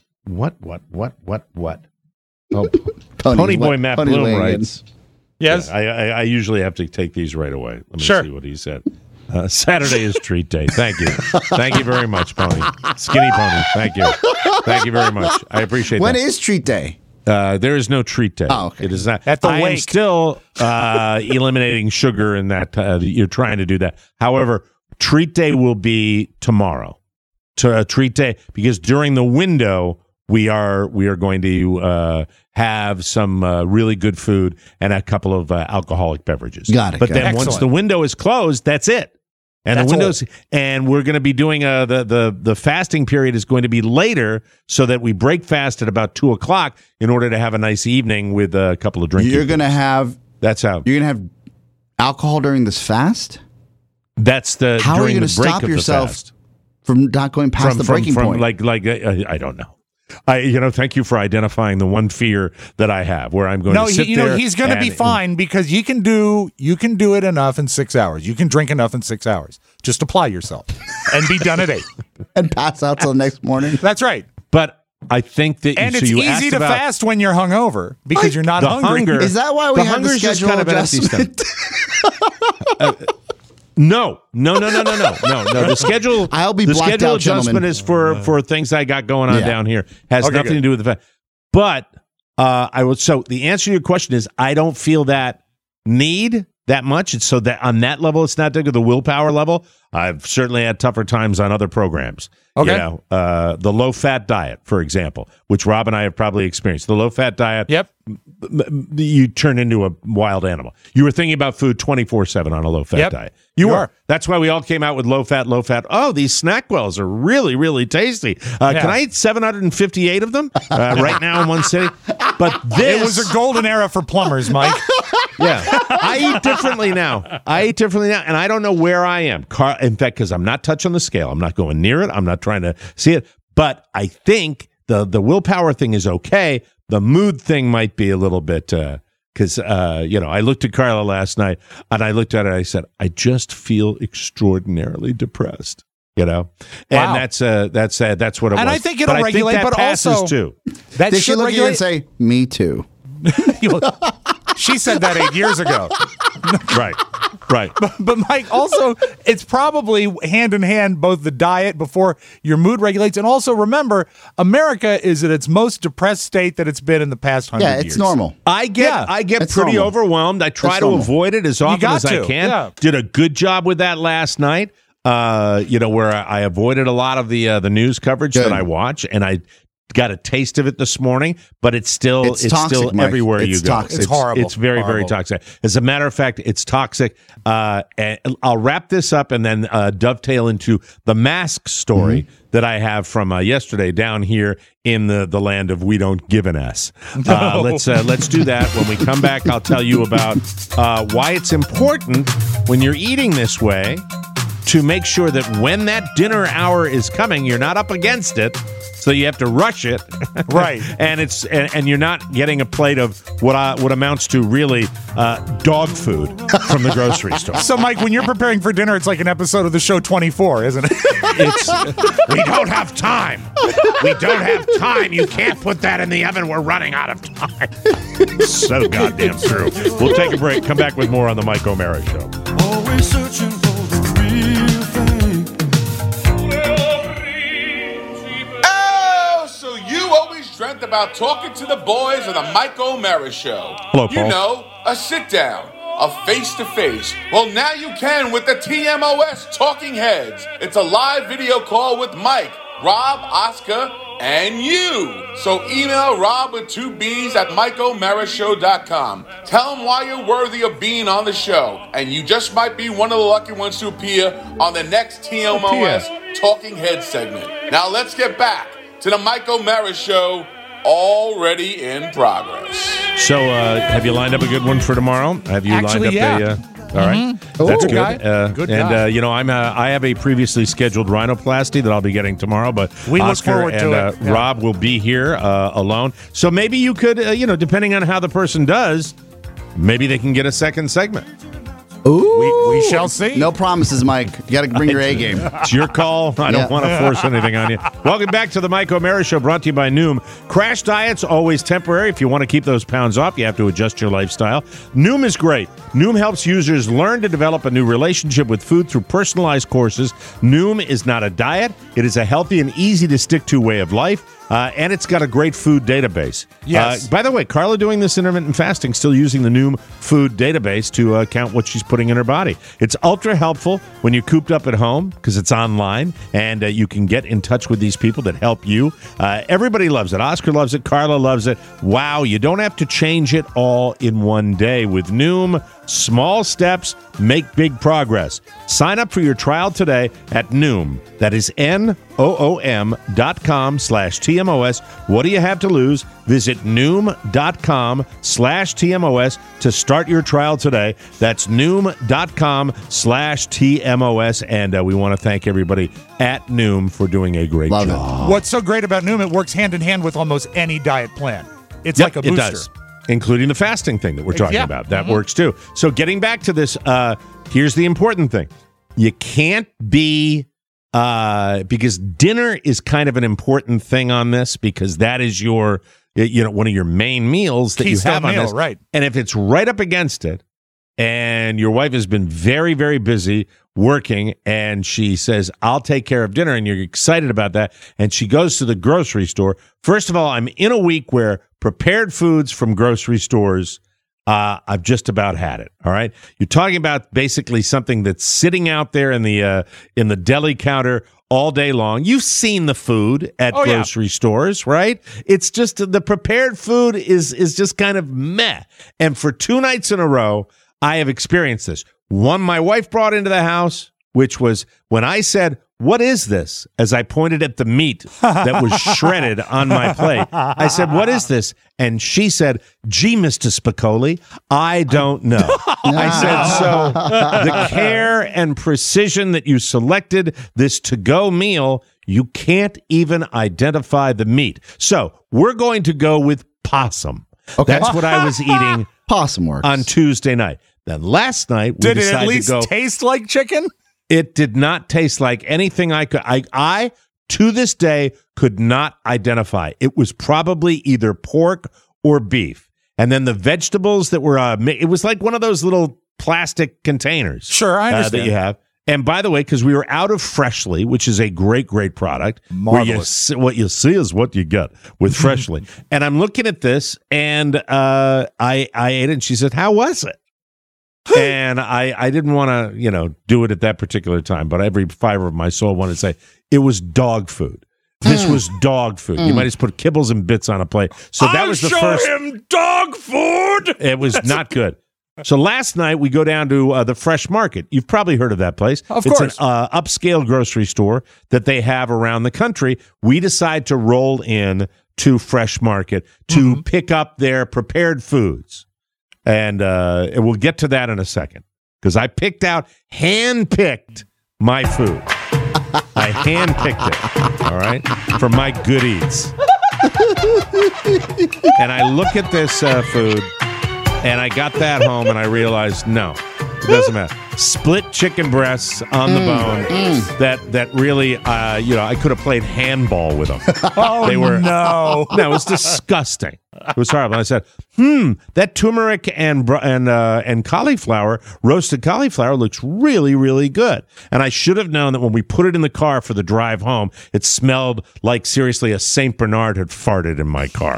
Oh, Pony Boy Matt Bloom writes. Yes, I usually have to take these right away. Let me see what he said. Saturday is treat day. Thank you. Thank you very much, Pony. Skinny Pony. Thank you. Thank you very much. I appreciate that. When is treat day? There is no treat day. Oh, okay. It is not. At the I am wake. still eliminating sugar in that. You're trying to do that. However, treat day will be tomorrow. Treat day, because during the window we are going to have some really good food and a couple of alcoholic beverages. Got it. But then Excellent. once the window is closed, that's it. And That's the windows, and we're going to be doing the fasting period is going to be later, so that we break fast at about 2 o'clock in order to have a nice evening with a couple of drinks. You're going to have. That's how. You're going to have alcohol during this fast. That's the. How are you going to stop yourself from not going past the breaking point? Like I don't know. Thank you for identifying the one fear that I have, where I'm going to sit there. He's going to be fine because you can do it enough in 6 hours. You can drink enough in 6 hours. Just apply yourself and be done at 8 and pass out till the next morning. That's right. But I think that it's easy to fast when you're hungover because you're not hungry. Is that why we have the schedule adjustment? No. The schedule. I'll be the blacked schedule out, adjustment gentlemen. is for things I got going on down here. Has nothing to do with the fact. But I would. So the answer to your question is, I don't feel that need that much. It's so that on that level, it's not the willpower level. I've certainly had tougher times on other programs. Okay. The low-fat diet, for example, which Rob and I have probably experienced. The low-fat diet. Yep. You turn into a wild animal. You were thinking about food 24/7 on a low-fat diet. You are. That's why we all came out with low-fat. Oh, these SnackWells are really, really tasty. Can I eat 758 of them right now in one sitting? But this... It was a golden era for plumbers, Mike. Yeah. I eat differently now. And I don't know where I am. In fact, because I'm not touching the scale. I'm not going near it. I'm not trying to see it. But I think the willpower thing is okay. The mood thing might be a little bit, because, I looked at Carla last night, and I looked at her, and I said, I just feel extraordinarily depressed, And that's what it was. And I think it'll regulate, that but passes also... too. That Did she look at you and say, me too? She said that 8 years ago. Right. Right. But Mike, also, it's probably hand in hand, both the diet before your mood regulates, and also remember, America is at its most depressed state that it's been in the past 100 years. Yeah, it's normal. I get pretty overwhelmed. I try to avoid it as often as I can. Yeah. Did a good job with that last night. Where I avoided a lot of the news coverage that I watch, and I got a taste of it this morning, but it's toxic, still Mike. everywhere you go. Toxic. It's horrible. It's very, very toxic. As a matter of fact, it's toxic. And I'll wrap this up and then dovetail into the mask story that I have from yesterday down here in the land of we don't give an S. Let's do that. When we come back, I'll tell you about why it's important when you're eating this way to make sure that when that dinner hour is coming, you're not up against it. So you have to rush it, right? and you're not getting a plate of what amounts to really dog food from the grocery store. So, Mike, when you're preparing for dinner, it's like an episode of the show 24, isn't it? We don't have time. We don't have time. You can't put that in the oven. We're running out of time. So goddamn true. We'll take a break. Come back with more on the Mike O'Mara Show. Always searching for the real thing. So you always dreamt about talking to the boys of the Mike O'Mara Show. Hello, Paul. You know, a sit-down, a face-to-face. Well, now you can with the TMOS Talking Heads. It's a live video call with Mike, Rob, Oscar, and you. So email Rob with 2 B's at MikeO'MaraShow.com. Tell him why you're worthy of being on the show, and you just might be one of the lucky ones to appear on the next TMOS Talking Heads segment. Now let's get back to the Mike O'Mara Show, already in progress. So, have you lined up a good one for tomorrow? Have you Actually, lined up all right, that's good. Good guy. And I have a previously scheduled rhinoplasty that I'll be getting tomorrow. But we Oscar look forward to it. Rob will be here alone. So maybe you could, depending on how the person does, maybe they can get a second segment. Ooh, we shall see. No promises, Mike. You got to bring your A game. It's your call. I don't want to force anything on you. Welcome back to the Mike O'Mara Show, brought to you by Noom. Crash diets, always temporary. If you want to keep those pounds off, you have to adjust your lifestyle. Noom is great. Noom helps users learn to develop a new relationship with food through personalized courses. Noom is not a diet. It is a healthy and easy-to-stick-to way of life. And it's got a great food database. Yes. By the way, Carla doing this intermittent fasting, still using the Noom food database to count what she's putting in her body. It's ultra helpful when you're cooped up at home because it's online and you can get in touch with these people that help you. Everybody loves it. Oscar loves it. Carla loves it. Wow, you don't have to change it all in one day. With Noom, small steps make big progress. Sign up for your trial today at Noom. That is NOOM.com/TMOS. What do you have to lose? Visit Noom.com/TMOS to start your trial today. That's Noom.com/TMOS. And we want to thank everybody at Noom for doing a great job. What's so great about Noom, it works hand in hand with almost any diet plan. It's like a booster. It does. Including the fasting thing that we're talking about. That works too. So getting back to this, here's the important thing. You can't be, because dinner is kind of an important thing on this, because that is your, one of your main meals that Keystone you have on meal, this. right. And if it's right up against it, and your wife has been very, very busy working, and she says, I'll take care of dinner, and you're excited about that, and she goes to the grocery store. First of all, I'm in a week where prepared foods from grocery stores, I've just about had it. All right, you're talking about basically something that's sitting out there in the deli counter all day long. You've seen the food at grocery stores, right? It's just the prepared food is just kind of meh. And for 2 nights in a row, I have experienced this. One my wife brought into the house, which was when I said, "What is this?" as I pointed at the meat that was shredded on my plate. I said, "What is this?" And she said, "Gee, Mr. Spicoli, I don't know." I said, "So the care and precision that you selected this to-go meal, you can't even identify the meat. So we're going to go with possum." Okay. That's what I was eating. Possum works. On Tuesday night. Then last night, we did it decided at least to go. Taste like chicken? It did not taste like anything I could. I to this day could not identify. It was probably either pork or beef. And then the vegetables that were, it was like one of those little plastic containers. Sure, I understand. That you have. And by the way, because we were out of Freshly, which is a great, great product. Marvelous. What you see is what you get with Freshly. And I'm looking at this, and I ate it, and she said, "How was it?" And I didn't want to, do it at that particular time, but every fiber of my soul wanted to say it was dog food. This was dog food. You might just put kibbles and bits on a plate. So that was the first. Show him dog food. It was not good. So last night we go down to the Fresh Market. You've probably heard of that place. Of it's course. an upscale grocery store that they have around the country. We decide to roll in to Fresh Market to pick up their prepared foods. And we'll get to that in a second. Because I hand-picked my food. I hand-picked it, all right, for my good eats. And I look at this food, and I got that home, and I realized, no, it doesn't matter. Split chicken breasts on the bone that really, I could have played handball with them. Oh, no, it was disgusting. It was horrible. And I said, that turmeric and cauliflower, roasted cauliflower, looks really, really good. And I should have known that when we put it in the car for the drive home, it smelled like, seriously, a St. Bernard had farted in my car.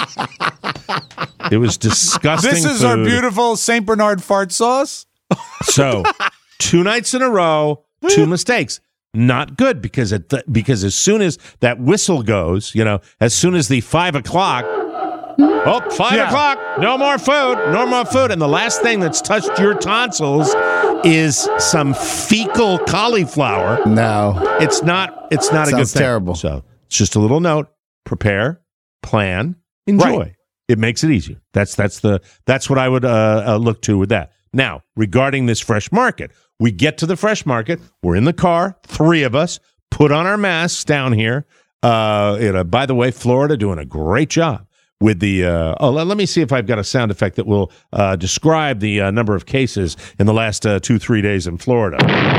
It was disgusting. This is food. our beautiful St. Bernard fart sauce. So, 2 nights in a row, 2 mistakes. Not good because as soon as that whistle goes, as soon as the 5 o'clock, 5 o'clock, no more food. And the last thing that's touched your tonsils is some fecal cauliflower. No, it's not a good thing. Sounds terrible. So it's just a little note: prepare, plan, enjoy. Right. It makes it easier. That's what I would look to with that. Now, regarding this Fresh Market, we get to the Fresh Market. We're in the car, 3 of us, put on our masks down here. By the way, Florida doing a great job with the. Let me see if I've got a sound effect that will describe the number of cases in the last 2-3 days in Florida.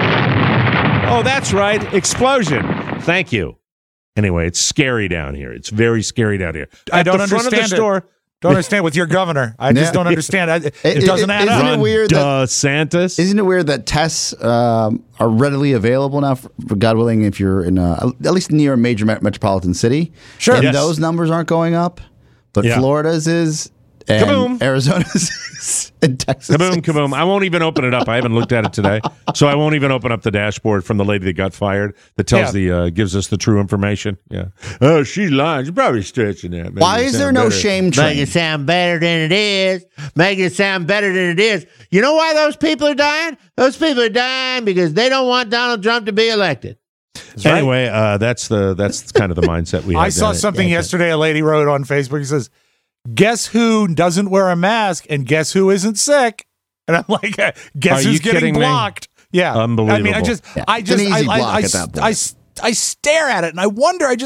Oh, that's right, explosion. Thank you. Anyway, it's scary down here. It's very scary down here. I don't the front understand of the store. Don't understand with your governor. I just don't understand. It doesn't add up. Isn't it weird DeSantis? Isn't it weird that tests are readily available now, for God willing, if you're in at least near a major metropolitan city? Sure. And Yes. those numbers aren't going up, but Yeah. Florida's is, and Kaboom. Arizona's is, and Texas is. Kaboom. I won't even open it up. I haven't looked at it today. So I won't even open up the dashboard from the lady that got fired that tells gives us the true information. Yeah. Oh, she's lying. She's probably stretching that. Why is there no shame train? Make it sound better than it is. Make it sound better than it is. You know why those people are dying? Those people are dying because they don't want Donald Trump to be elected. Anyway, that's kind of the mindset we have. I saw something yesterday. A lady wrote on Facebook. He says, "Guess who doesn't wear a mask and guess who isn't sick?" And I'm like, "Guess Are who's you getting kidding me? blocked?" Yeah, Unbelievable. I mean, It's an easy block at that point. I stare at it and I wonder. I just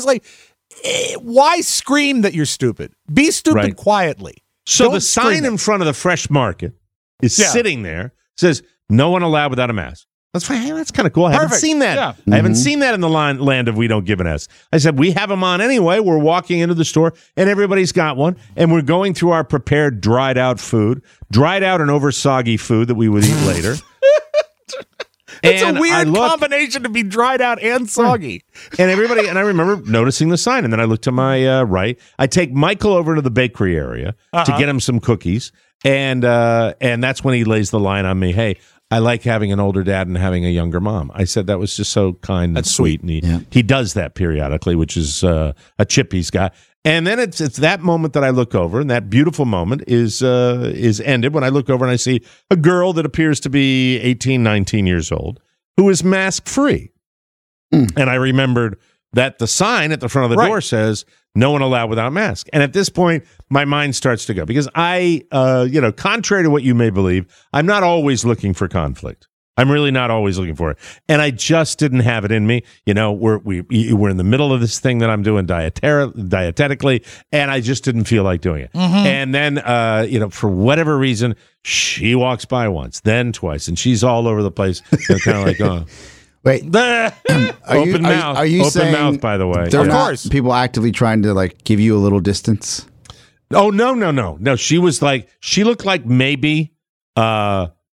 why scream that you're stupid? Be stupid Right. quietly. So Don't the sign scream in it. front of the Fresh Market is sitting there, says no one allowed without a mask. That's fine. Hey, that's kind of cool. I haven't Perfect. seen that. Yeah. I haven't seen that in the land of We Don't Give an S. I said, we have them on anyway. We're walking into the store and everybody's got one. And we're going through our prepared dried out and over soggy food that we would eat later. It's And a weird I look- combination to be dried out and soggy. And I remember noticing the sign. And then I look to my right. I take Michael over to the bakery area to get him some cookies. And that's when he lays the line on me. Hey, I like having an older dad and having a younger mom. I said that was just so kind and sweet. And he does that periodically, which is a chip he's got. And then it's that moment that I look over, and that beautiful moment is ended when I look over and I see a girl that appears to be 18, 19 years old who is mask-free. And I remembered that the sign at the front of the door says, no one allowed without mask. And at this point, my mind starts to go. Because I, contrary to what you may believe, I'm not always looking for conflict. I'm really not always looking for it. And I just didn't have it in me. We're in the middle of this thing that I'm doing dietetically, and I just didn't feel like doing it. And then, for whatever reason, she walks by once, then twice, and she's all over the place. Kind of like, oh. Wait, Open mouth. Are you Open saying mouth, by the way. There Yeah. are not people actively trying to give you a little distance? Oh, no. She was she looked like maybe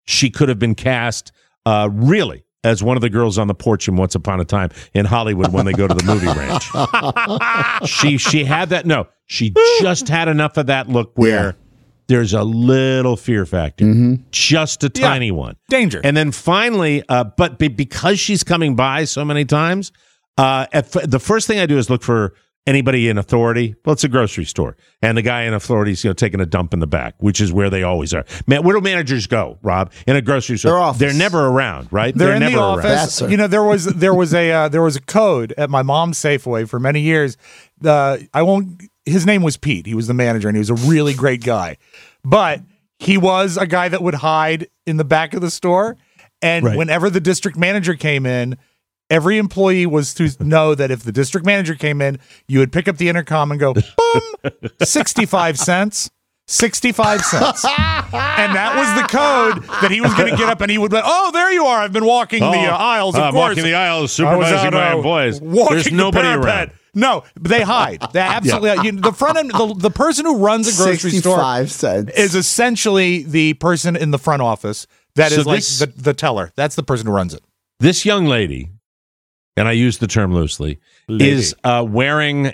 she could have been cast really as one of the girls on the porch in Once Upon a Time in Hollywood when they go to the movie ranch. She had that. No, she just had enough of that look where there's a little fear factor, just a tiny one. Danger. And then finally, but because she's coming by so many times, the first thing I do is look for anybody in authority. Well, it's a grocery store, and the guy in authority is taking a dump in the back, which is where they always are. Where do managers go, Rob? In a grocery store, they're never around, right? They're in never the office. There was a code at my mom's Safeway for many years. His name was Pete. He was the manager, and he was a really great guy, but he was a guy that would hide in the back of the store. And whenever the district manager came in, every employee was to know that if the district manager came in, you would pick up the intercom and go, boom, 65 cents. 65 cents. And that was the code that he was going to get up and he would be, oh, there you are. I've been walking the aisles, of course. Walking the aisles, supervising my employees. There's nobody around. No, they hide. They absolutely the front end. The person who runs a grocery store is essentially the person in the front office that is the teller. That's the person who runs it. This young lady, and I use the term loosely, is wearing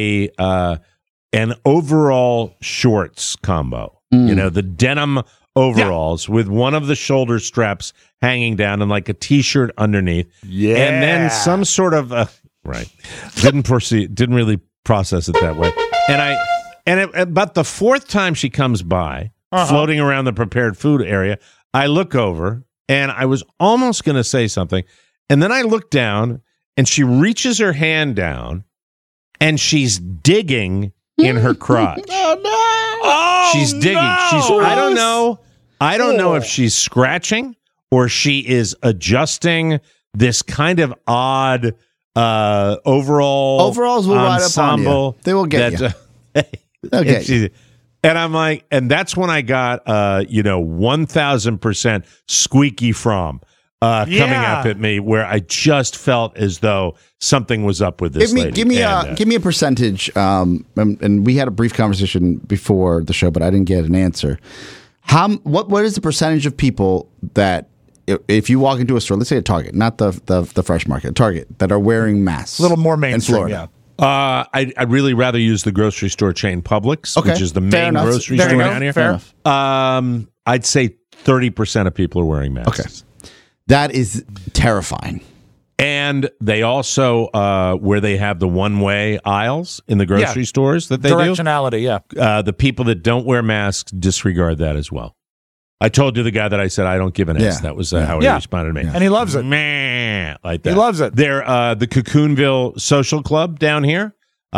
an overall shorts combo. The denim overalls with one of the shoulder straps hanging down and like a T-shirt underneath. Yeah, and then some sort of didn't really process it that way. But the fourth time she comes by, floating around the prepared food area, I look over and I was almost going to say something, and then I look down. And she reaches her hand down, and she's digging in her crotch. She's digging. I don't know. I don't know if she's scratching or she is adjusting this kind of odd overalls will ride up on you. They will get you. They'll get you. And I'm like, and that's when I got 1,000% squeaky from. Coming up at me, where I just felt as though something was up with this lady. Give me a percentage. And we had a brief conversation before the show, but I didn't get an answer. What is the percentage of people that, if you walk into a store, let's say a Target, not the Fresh Market, Target, that are wearing masks? A little more mainstream, in Florida. I'd really rather use the grocery store chain Publix, which is the main grocery store down here. Fair enough. I'd say 30% of people are wearing masks. Okay. That is terrifying. And they also, where they have the one-way aisles in the grocery stores that they Directionality, do. The people that don't wear masks disregard that as well. I told you the guy that I said I don't give an S. That was how he responded to me. And he loves it. Meh, like that. He loves it. They're the Cocoonville Social Club down here.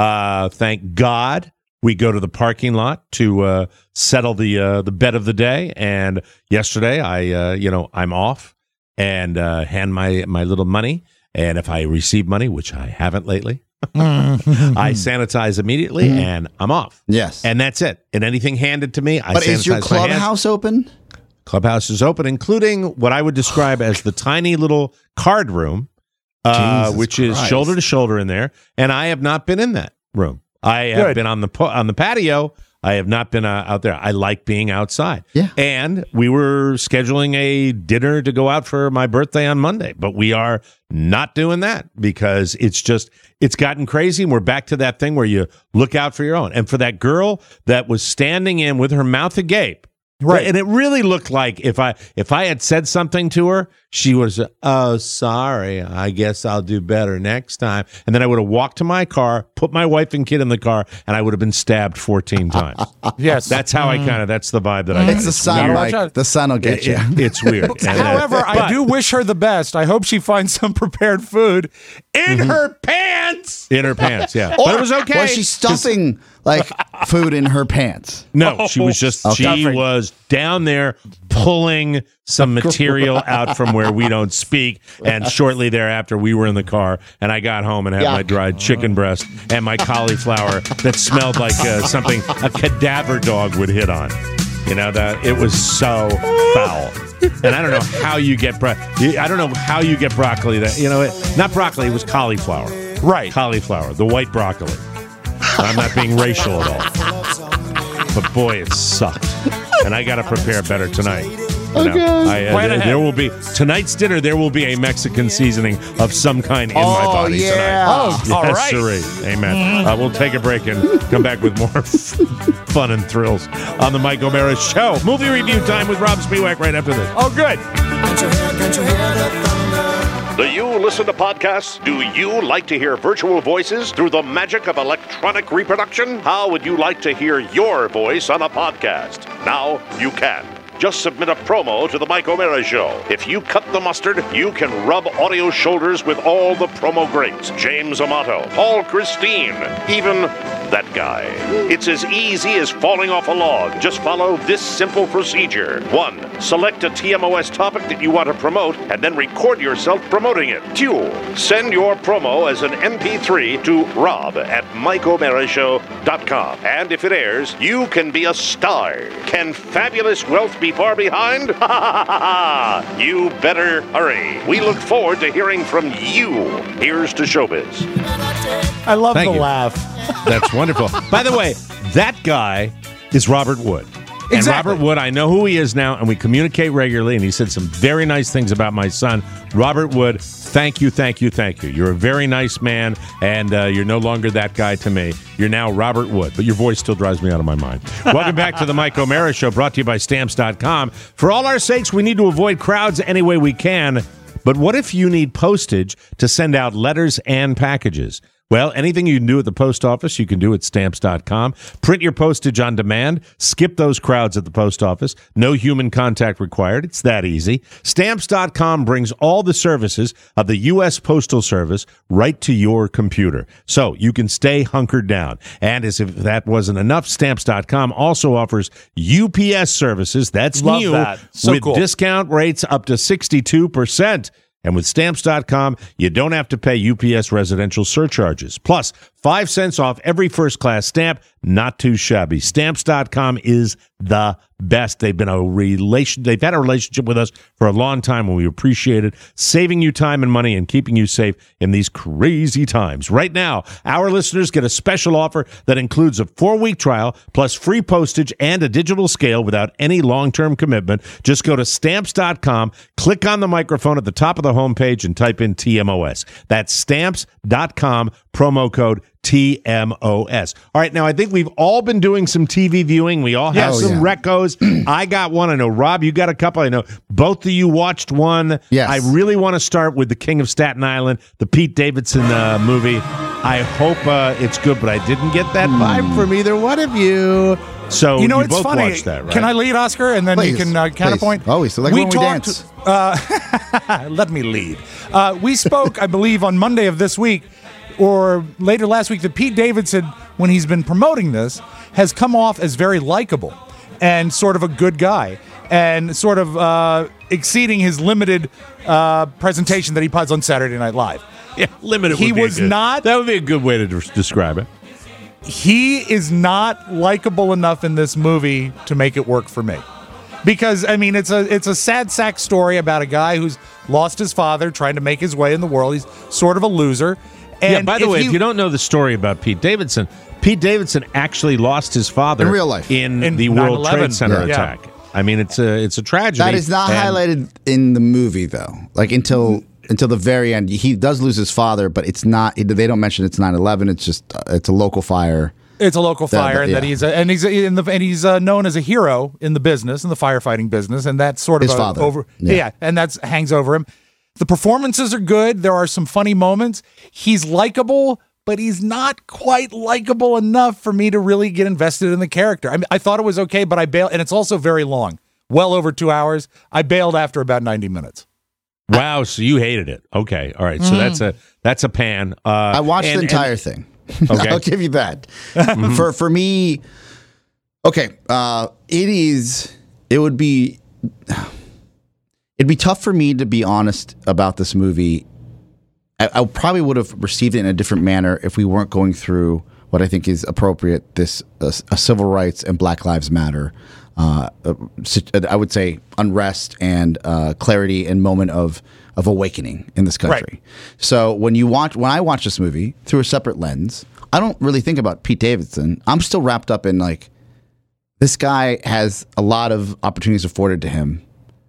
Thank God. We go to the parking lot to settle the bet of the day. And yesterday, I'm off. And hand my little money. And if I receive money, which I haven't lately, I sanitize immediately and I'm off. Yes. And that's it. And anything handed to me, I sanitize my hands. But is your clubhouse open? Clubhouse is open, including what I would describe as the tiny little card room, which is shoulder to shoulder in there. And I have not been in that room. I have been on the patio. I have not been out there. I like being outside. Yeah. And we were scheduling a dinner to go out for my birthday on Monday, but we are not doing that because it's gotten crazy. And we're back to that thing where you look out for your own. And for that girl that was standing in with her mouth agape, right? And it really looked like if I had said something to her, she was, oh, sorry, I guess I'll do better next time. And then I would have walked to my car, put my wife and kid in the car, and I would have been stabbed 14 times. Yes. That's how that's the vibe that I It's the sun, Mike. The sun will get you. It's weird. However, I do wish her the best. I hope she finds some prepared food in her pants. In her pants, yeah. But it was okay. Was she stuffing food in her pants? No, she was just, she was down there pulling some material out from where we don't speak, and shortly thereafter we were in the car and I got home and had my dried chicken breast and my cauliflower that smelled like something a cadaver dog would hit on. That it was so foul. And I don't know how you get broccoli that not broccoli, it was cauliflower. Right. Cauliflower, the white broccoli. I'm not being racial at all. But boy, it sucked. And I got to prepare better tonight. There will be tonight's dinner. There will be a Mexican seasoning of some kind in my body tonight. Oh, all right. Siree. Amen. We'll take a break and come back with more fun and thrills on the Mike O'Mara Show. Movie review time with Rob Spiewak right after this. Oh, good. Do you listen to podcasts? Do you like to hear virtual voices through the magic of electronic reproduction? How would you like to hear your voice on a podcast? Now you can. Just submit a promo to the Mike O'Mara Show. If you cut the mustard, you can rub audio shoulders with all the promo greats. James Amato, Paul Christine, even that guy. It's as easy as falling off a log. Just follow this simple procedure. 1. Select a TMOS topic that you want to promote and then record yourself promoting it. 2. Send your promo as an MP3 to rob@MikeO'MaraShow.com. And if it airs, you can be a star. Can fabulous wealth be far behind? Ha ha ha ha! You better hurry. We look forward to hearing from you. Here's to showbiz. I love Thank the you. laugh. That's wonderful. By the way, that guy is Robert Wood. And Exactly. Robert Wood, I know who he is now, and we communicate regularly, and he said some very nice things about my son. Robert Wood, thank you, thank you, thank you. You're a very nice man, and you're no longer that guy to me. You're now Robert Wood, but your voice still drives me out of my mind. Welcome back to the Mike O'Mara Show, brought to you by Stamps.com. For all our sakes, we need to avoid crowds any way we can, but what if you need postage to send out letters and packages? Well, anything you can do at the post office, you can do at Stamps.com. Print your postage on demand. Skip those crowds at the post office. No human contact required. It's that easy. Stamps.com brings all the services of the U.S. Postal Service right to your computer, so you can stay hunkered down. And as if that wasn't enough, Stamps.com also offers UPS services. That's Love new, that. So with cool. discount rates up to 62%. And with Stamps.com, you don't have to pay UPS residential surcharges. Plus, 5 cents off every first-class stamp. Not too shabby. Stamps.com is the best. They've had a relationship with us for a long time, and we appreciate it. Saving you time and money and keeping you safe in these crazy times. Right now, our listeners get a special offer that includes a 4-week trial plus free postage and a digital scale without any long-term commitment. Just go to Stamps.com, click on the microphone at the top of the homepage, and type in TMOS. That's Stamps.com, promo code TMOS. All right, now I think we've all been doing some TV viewing. We all have some recos. I got one. I know, Rob, you got a couple. I know both of you watched one. Yes. I really want to start with The King of Staten Island, the Pete Davidson movie. I hope it's good, but I didn't get that vibe from either one of you. So You know, you it's both funny. watched that, right? Can I lead, Oscar, and then you can counterpoint? Always. So like when we dance. Let me lead. We spoke, I believe, on Monday of this week, or later last week, that Pete Davidson, when he's been promoting this, has come off as very likable and sort of a good guy, and sort of exceeding his limited presentation that he puts on Saturday Night Live. Yeah, limited. He was not. That would be a good way to describe it. He is not likable enough in this movie to make it work for me. Because, I mean, it's a sad sack story about a guy who's lost his father trying to make his way in the world. He's sort of a loser. And yeah, by the way, if you don't know the story about Pete Davidson actually lost his father in real life in the World 9/11. Trade Center Yeah. attack. I mean, it's a tragedy. That is not highlighted in the movie, though. Like until the very end, he does lose his father, but it's not. They don't mention it's 9/11. It's just it's a local fire. It's a local fire, and that he's known as a hero in the business, in the firefighting business, and that's sort of His father. and that's hangs over him. The performances are good. There are some funny moments. He's likable, but he's not quite likable enough for me to really get invested in the character. I mean, I thought it was okay, but I bailed, and it's also very long, well over 2 hours. I bailed after about 90 minutes. Wow, so you hated it? Okay, all right. So that's a pan. I watched the entire thing. Okay. I'll give you that. For me, okay. It'd be tough for me to be honest about this movie. I probably would have received it in a different manner if we weren't going through what I think is appropriate, this civil rights and Black Lives Matter, I would say unrest and clarity and moment of awakening in this country. Right. So when I watch this movie through a separate lens, I don't really think about Pete Davidson. I'm still wrapped up in like, this guy has a lot of opportunities afforded to him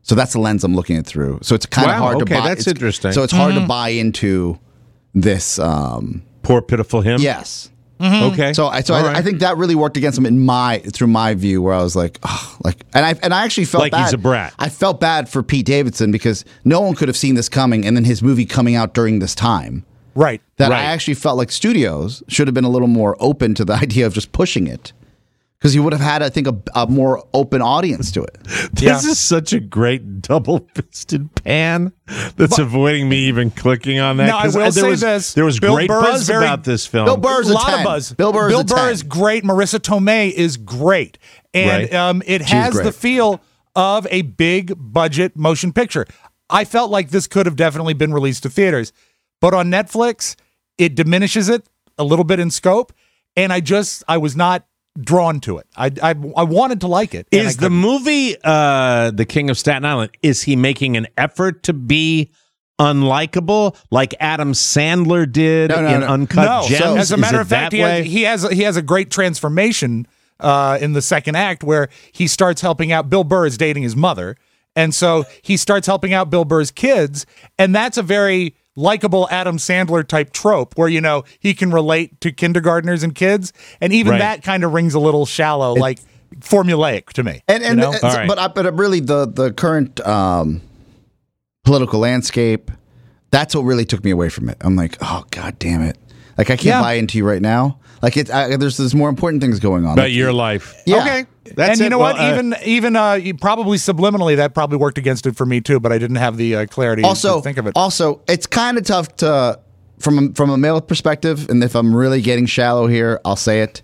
So that's the lens I'm looking at through. So it's kind of hard to buy. That's interesting. So it's hard to buy into this. Poor pitiful him. Yes. Mm-hmm. Okay. So I think that really worked against him through my view, where I was like, oh, and I actually felt like bad. He's a brat. I felt bad for Pete Davidson because no one could have seen this coming, and then his movie coming out during this time. Right. I actually felt like studios should have been a little more open to the idea of just pushing it. Because you would have had, I think, a more open audience to it. This is such a great double-fisted pan that's avoiding me even clicking on that. No, I will say this. There was Bill great Burr buzz about this film. Bill Burr's a lot of buzz. Bill Burr is great. Marissa Tomei is great. And it has the feel of a big-budget motion picture. I felt like this could have definitely been released to theaters. But on Netflix, it diminishes it a little bit in scope. And I was not drawn to it. I wanted to like it. Is the movie The King of Staten Island, is he making an effort to be unlikable like Adam Sandler did in Uncut Gems? So, as a matter of fact, he has a great transformation in the second act where he starts helping out. Bill Burr is dating his mother, and so he starts helping out Bill Burr's kids, and that's a very likable Adam Sandler type trope where, he can relate to kindergartners and kids. And even that kind of rings a little shallow, like formulaic to me. But really the current political landscape, that's what really took me away from it. I'm like, oh, God damn it. Like, I can't buy into you right now. Like, there's more important things going on. About your life. Yeah. Okay. That's you know what? Even probably subliminally, that probably worked against it for me too. But I didn't have the clarity to think of it. Also, it's kind of tough to, from a male perspective, and if I'm really getting shallow here, I'll say it.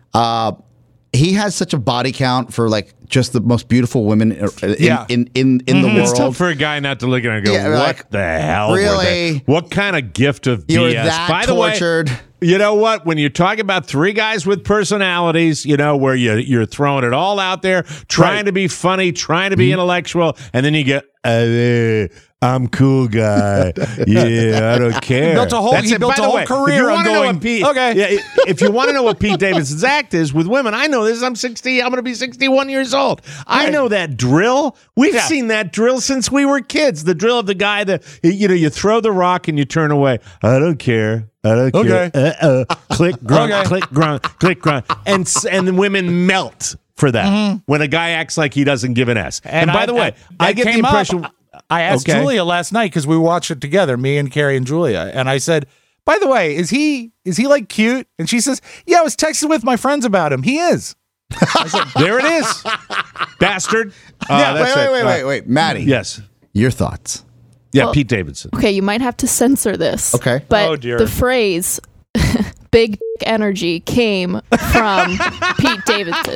He has such a body count for like just the most beautiful women in the world. It's tough for a guy not to look at it and go, what the hell? Really? What kind of gift of you BS? Were that By tortured. The way, you know what? When you talk about three guys with personalities, where you're throwing it all out there, trying to be funny, trying to be intellectual, and then you get, I'm cool guy. Yeah, I don't care. He built a whole career on going, okay. Yeah, if you want to know what Pete Davidson's act is with women, I know this. I'm 60. I'm going to be 61 years old. I know that drill. We've seen that drill since we were kids. The drill of the guy that, you throw the rock and you turn away. I don't care. I don't care. Click, grunt, click, grunt, click, grunt. And the women melt for that when a guy acts like he doesn't give an S. And by the way, I get the impression... I asked Julia last night because we watched it together, me and Carrie and Julia, and I said, by the way, is he like cute? And she says, yeah, I was texting with my friends about him. He is. I said, there it is. Bastard. Wait. Maddie. Yes. Your thoughts. Yeah, Pete Davidson. Okay, you might have to censor this. Okay. But the phrase big energy came from Pete Davidson.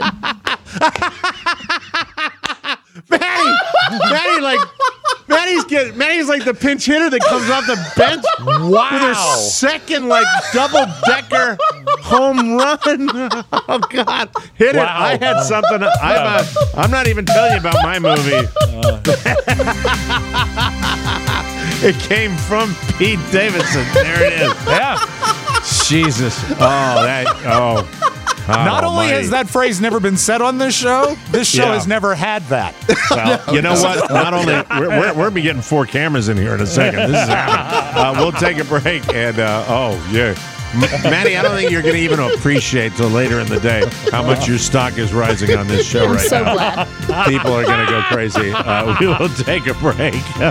Maddie's like the pinch hitter that comes off the bench with her second double-decker home run. Oh God, hit it! I had something. I'm not even telling you about my movie. It came from Pete Davidson. There it is. Yeah. Jesus. Not only has that phrase never been said on this show has nenever had that. Well, you know what? Not only we're going to be getting 4 cameras in here in a second. This is happening. We'll take a break and Maddie, I don't think you're going to even appreciate till later in the day how much your stock is rising on this show right so now. Glad. People are going to go crazy. We will take a break.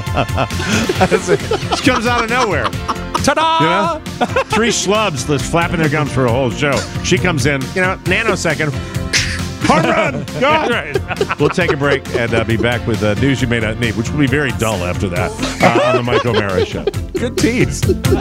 This comes out of nowhere. Ta-da! 3 schlubs that's flapping their gums for a whole show. She comes in, nanosecond. Home run! Go! Right. We'll take a break and be back with news you may not need, which will be very dull after that on the Mike O'Mara Show. Good tease.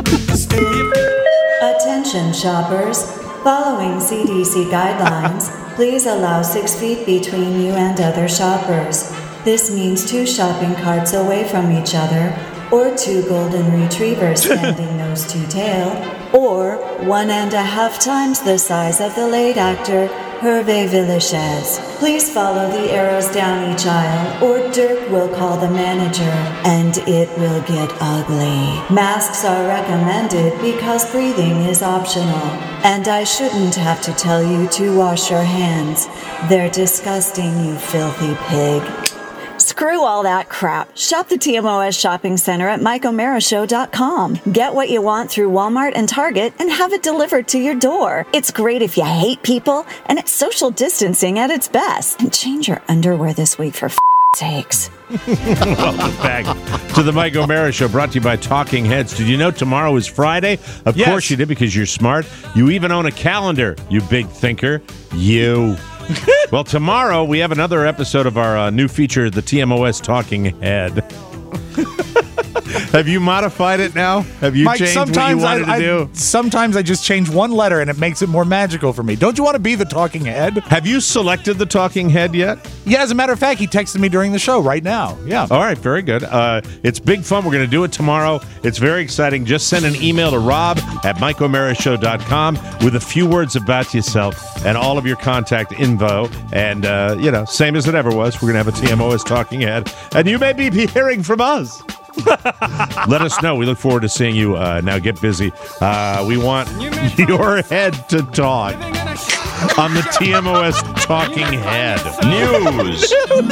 Attention shoppers. Following CDC guidelines, please allow 6 feet between you and other shoppers. This means 2 shopping carts away from each other, or 2 golden retrievers standing nose to tail, or 1.5 times the size of the late actor Hervé Villechaize. Please follow the arrows down each aisle, or Dirk will call the manager, and it will get ugly. Masks are recommended because breathing is optional, and I shouldn't have to tell you to wash your hands. They're disgusting, you filthy pig. Screw all that crap. Shop the TMOS Shopping Center at MikeO'MaraShow.com. Get what you want through Walmart and Target and have it delivered to your door. It's great if you hate people, and it's social distancing at its best. And change your underwear this week for sakes. Welcome back to the Mike O'Mara Show, brought to you by Talking Heads. Did you know tomorrow is Friday? Of course you did, because you're smart. You even own a calendar, you big thinker. You. Well, tomorrow we have another episode of our new feature, the TMOS Talking Head. Have you modified it now? Have you Mike, changed what you wanted to do? Sometimes I just change one letter and it makes it more magical for me. Don't you want to be the talking head? Have you selected the talking head yet? Yeah, as a matter of fact, he texted me during the show right now. Yeah. All right, very good. It's big fun. We're going to do it tomorrow. It's very exciting. Just send an email to rob@mikeo'marashow.com with a few words about yourself and all of your contact info. And, same as it ever was, we're going to have a TMOS talking head. And you may be hearing from us. Let us know. We look forward to seeing you. Now get busy. We want your head to talk on the TMOS Talking Head. News.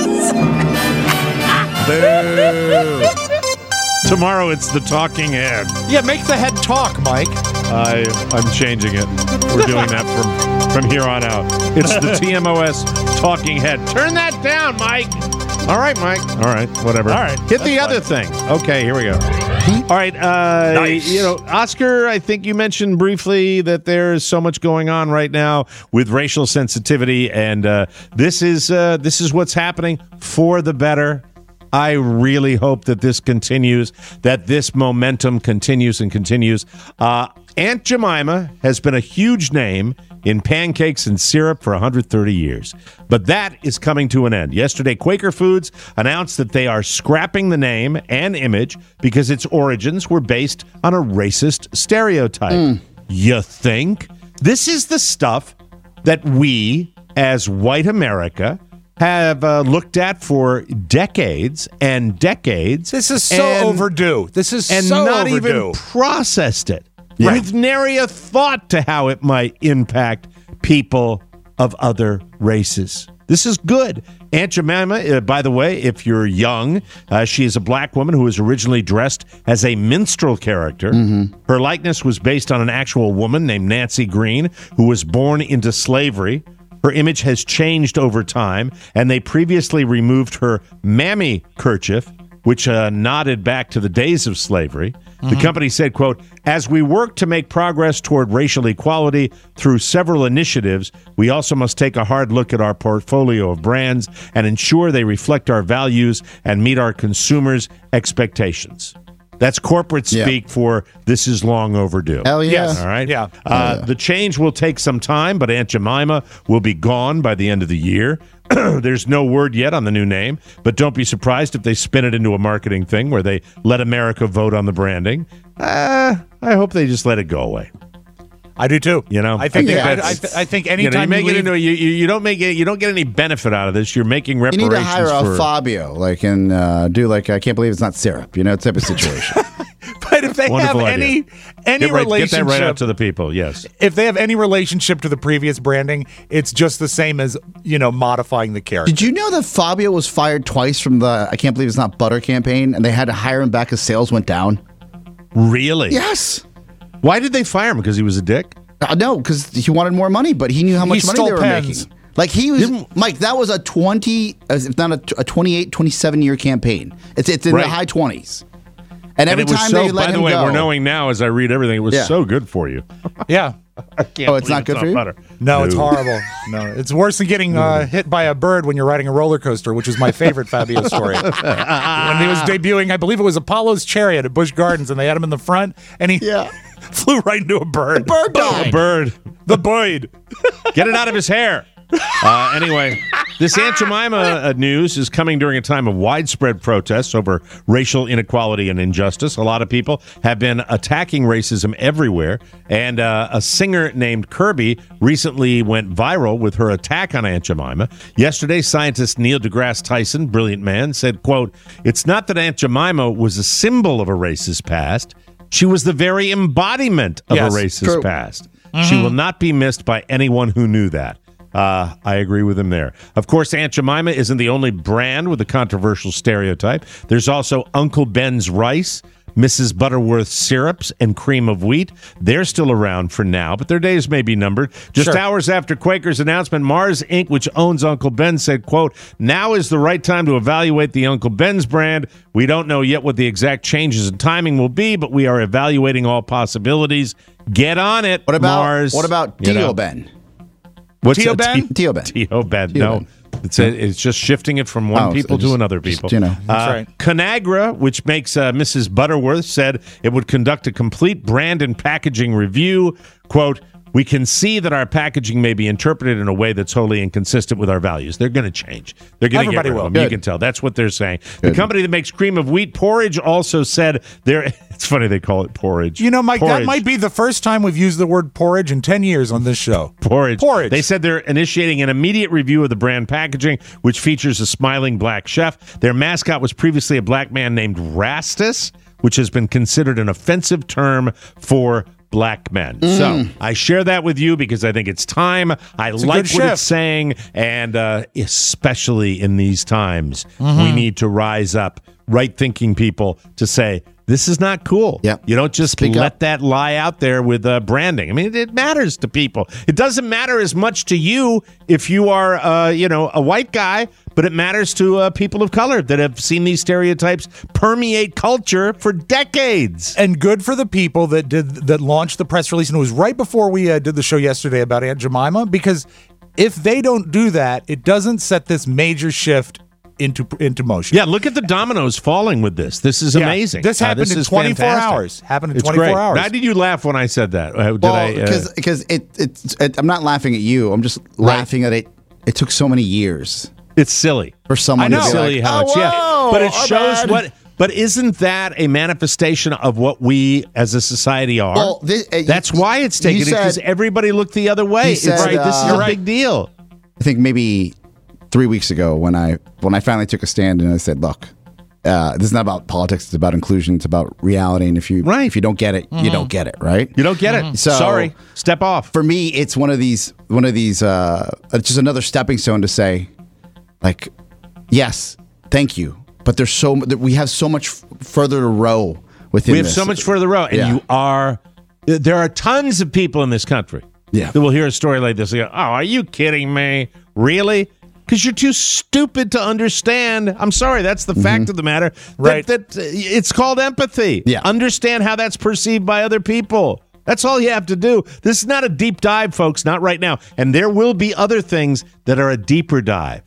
Boo. Tomorrow it's the Talking Head. Yeah, make the head talk, Mike. I'm changing it. We're doing that from here on out. It's the TMOS Talking Head. Turn that down, Mike. All right, Mike. All right, whatever. All right. Hit the other thing. Okay, here we go. All right. Nice. Oscar, I think you mentioned briefly that there's so much going on right now with racial sensitivity, and this is what's happening for the better. I really hope that this continues, that this momentum continues and continues. Aunt Jemima has been a huge name in pancakes and syrup for 130 years. But that is coming to an end. Yesterday, Quaker Foods announced that they are scrapping the name and image because its origins were based on a racist stereotype. You think? This is the stuff that we, as white America, have looked at for decades and decades. This is so overdue. This is and so not overdue. even processed it. Right. With nary a thought to how it might impact people of other races. This is good. Aunt Jemima, by the way, if you're young, she is a black woman who was originally dressed as a minstrel character. Mm-hmm. Her likeness was based on an actual woman named Nancy Green, who was born into slavery. Her image has changed over time, and they previously removed her mammy kerchief, which nodded back to the days of slavery. The company said, quote, "As we work to make progress toward racial equality through several initiatives, we also must take a hard look at our portfolio of brands and ensure they reflect our values and meet our consumers' expectations." That's corporate speak for this is long overdue. Hell yeah. Yes. All right? Yeah. The change will take some time, but Aunt Jemima will be gone by the end of the year. There's no word yet on the new name, but don't be surprised if they spin it into a marketing thing where they let America vote on the branding. I hope they just let it go away. I do too. I think I think anytime you make it into you don't get any benefit out of this. You're making You reparations. need to hire a Fabio, and do I can't believe it's not syrup, type of situation. But if they have Wonderful any Get relationship, that right out to the people. Yes. if they have any relationship to the previous branding, it's just the same as modifying the character. Did you know that Fabio was fired twice from the I can't believe it's not butter campaign, and they had to hire him back as sales went down? Really? Yes. Why did they fire him? Because he was a dick? No, because he wanted more money, but he knew how much money stole they were pens. making. Like he was, Mike, that was a 20, if not a 28, 27-year campaign. It's in the high 20s. And every time they let him go. By the way, we're knowing now as I read everything, it was so good for you. Yeah. It's not good for you? Butter. No, it's horrible. No, it's worse than getting hit by a bird when you're riding a roller coaster, which is my favorite Fabio story. When he was debuting, I believe it was Apollo's Chariot at Busch Gardens, and they had him in the front, and he flew right into a bird. The bird died. A bird. The bird. Get it out of his hair. Anyway, this Aunt Jemima news is coming during a time of widespread protests over racial inequality and injustice. A lot of people have been attacking racism everywhere, and a singer named Kirby recently went viral with her attack on Aunt Jemima. Yesterday, scientist Neil deGrasse Tyson, brilliant man, said, quote, "It's not that Aunt Jemima was a symbol of a racist past. She was the very embodiment of a racist past. She will not be missed by anyone who knew that. I agree with him there. Of course, Aunt Jemima isn't the only brand with a controversial stereotype. There's also Uncle Ben's rice, Mrs. Butterworth's syrups, and cream of wheat. They're still around for now, but their days may be numbered. Just hours after Quaker's announcement, Mars Inc., which owns Uncle Ben, said, quote, "Now is the right time to evaluate the Uncle Ben's brand. We don't know yet what the exact changes in timing will be, but we are evaluating all possibilities. Get on it, Mars." What about Tio Ben? What's Tio Ben? Tio Ben. No. It's just shifting it from one people to another people. That's right. Conagra, which makes Mrs. Butterworth, said it would conduct a complete brand and packaging review. Quote, "We can see that our packaging may be interpreted in a way that's wholly inconsistent with our values." They're going to change. They're going to get rid of them. You can tell. That's what they're saying. The company that makes cream of wheat porridge also said it's funny they call it porridge. You know, Mike, that might be the first time we've used the word porridge in 10 years on this show. Porridge. They said they're initiating an immediate review of the brand packaging, which features a smiling black chef. Their mascot was previously a black man named Rastus, which has been considered an offensive term for black men. So I share that with you because I think it's time. I like what it's saying, and especially in these times, we need to rise up, right-thinking people to say, this is not cool. Yep. You don't just let that lie out there with branding. I mean, it matters to people. It doesn't matter as much to you if you are, a white guy, but it matters to people of color that have seen these stereotypes permeate culture for decades. And good for the people that launched the press release. And it was right before we did the show yesterday about Aunt Jemima, because if they don't do that, it doesn't set this major shift into motion. Yeah, look at the dominoes falling with this. This is amazing. This happened in 24 hours. Happened in 24 hours. How did you laugh when I said that? Because I'm not laughing at you. I'm just laughing at it. It took so many years. It's silly for someone. I know. Silly how it's but it shows what. But isn't that a manifestation of what we as a society are? Well, that's why it's taken because everybody looked the other way. This is a big deal. I think maybe 3 weeks ago when I finally took a stand and I said, look, this is not about politics, it's about inclusion, it's about reality, and if you don't get it, you don't get it, right? You don't get it. So, sorry, step off. For me, it's one of these it's just another stepping stone to say, like, yes, thank you, but we have so much further to row within We have so much further to row, and there are tons of people in this country that will hear a story like this and go, oh, are you kidding me? Really? Because you're too stupid to understand. I'm sorry, that's the fact of the matter. Right. That it's called empathy. Yeah. Understand how that's perceived by other people. That's all you have to do. This is not a deep dive, folks, not right now. And there will be other things that are a deeper dive.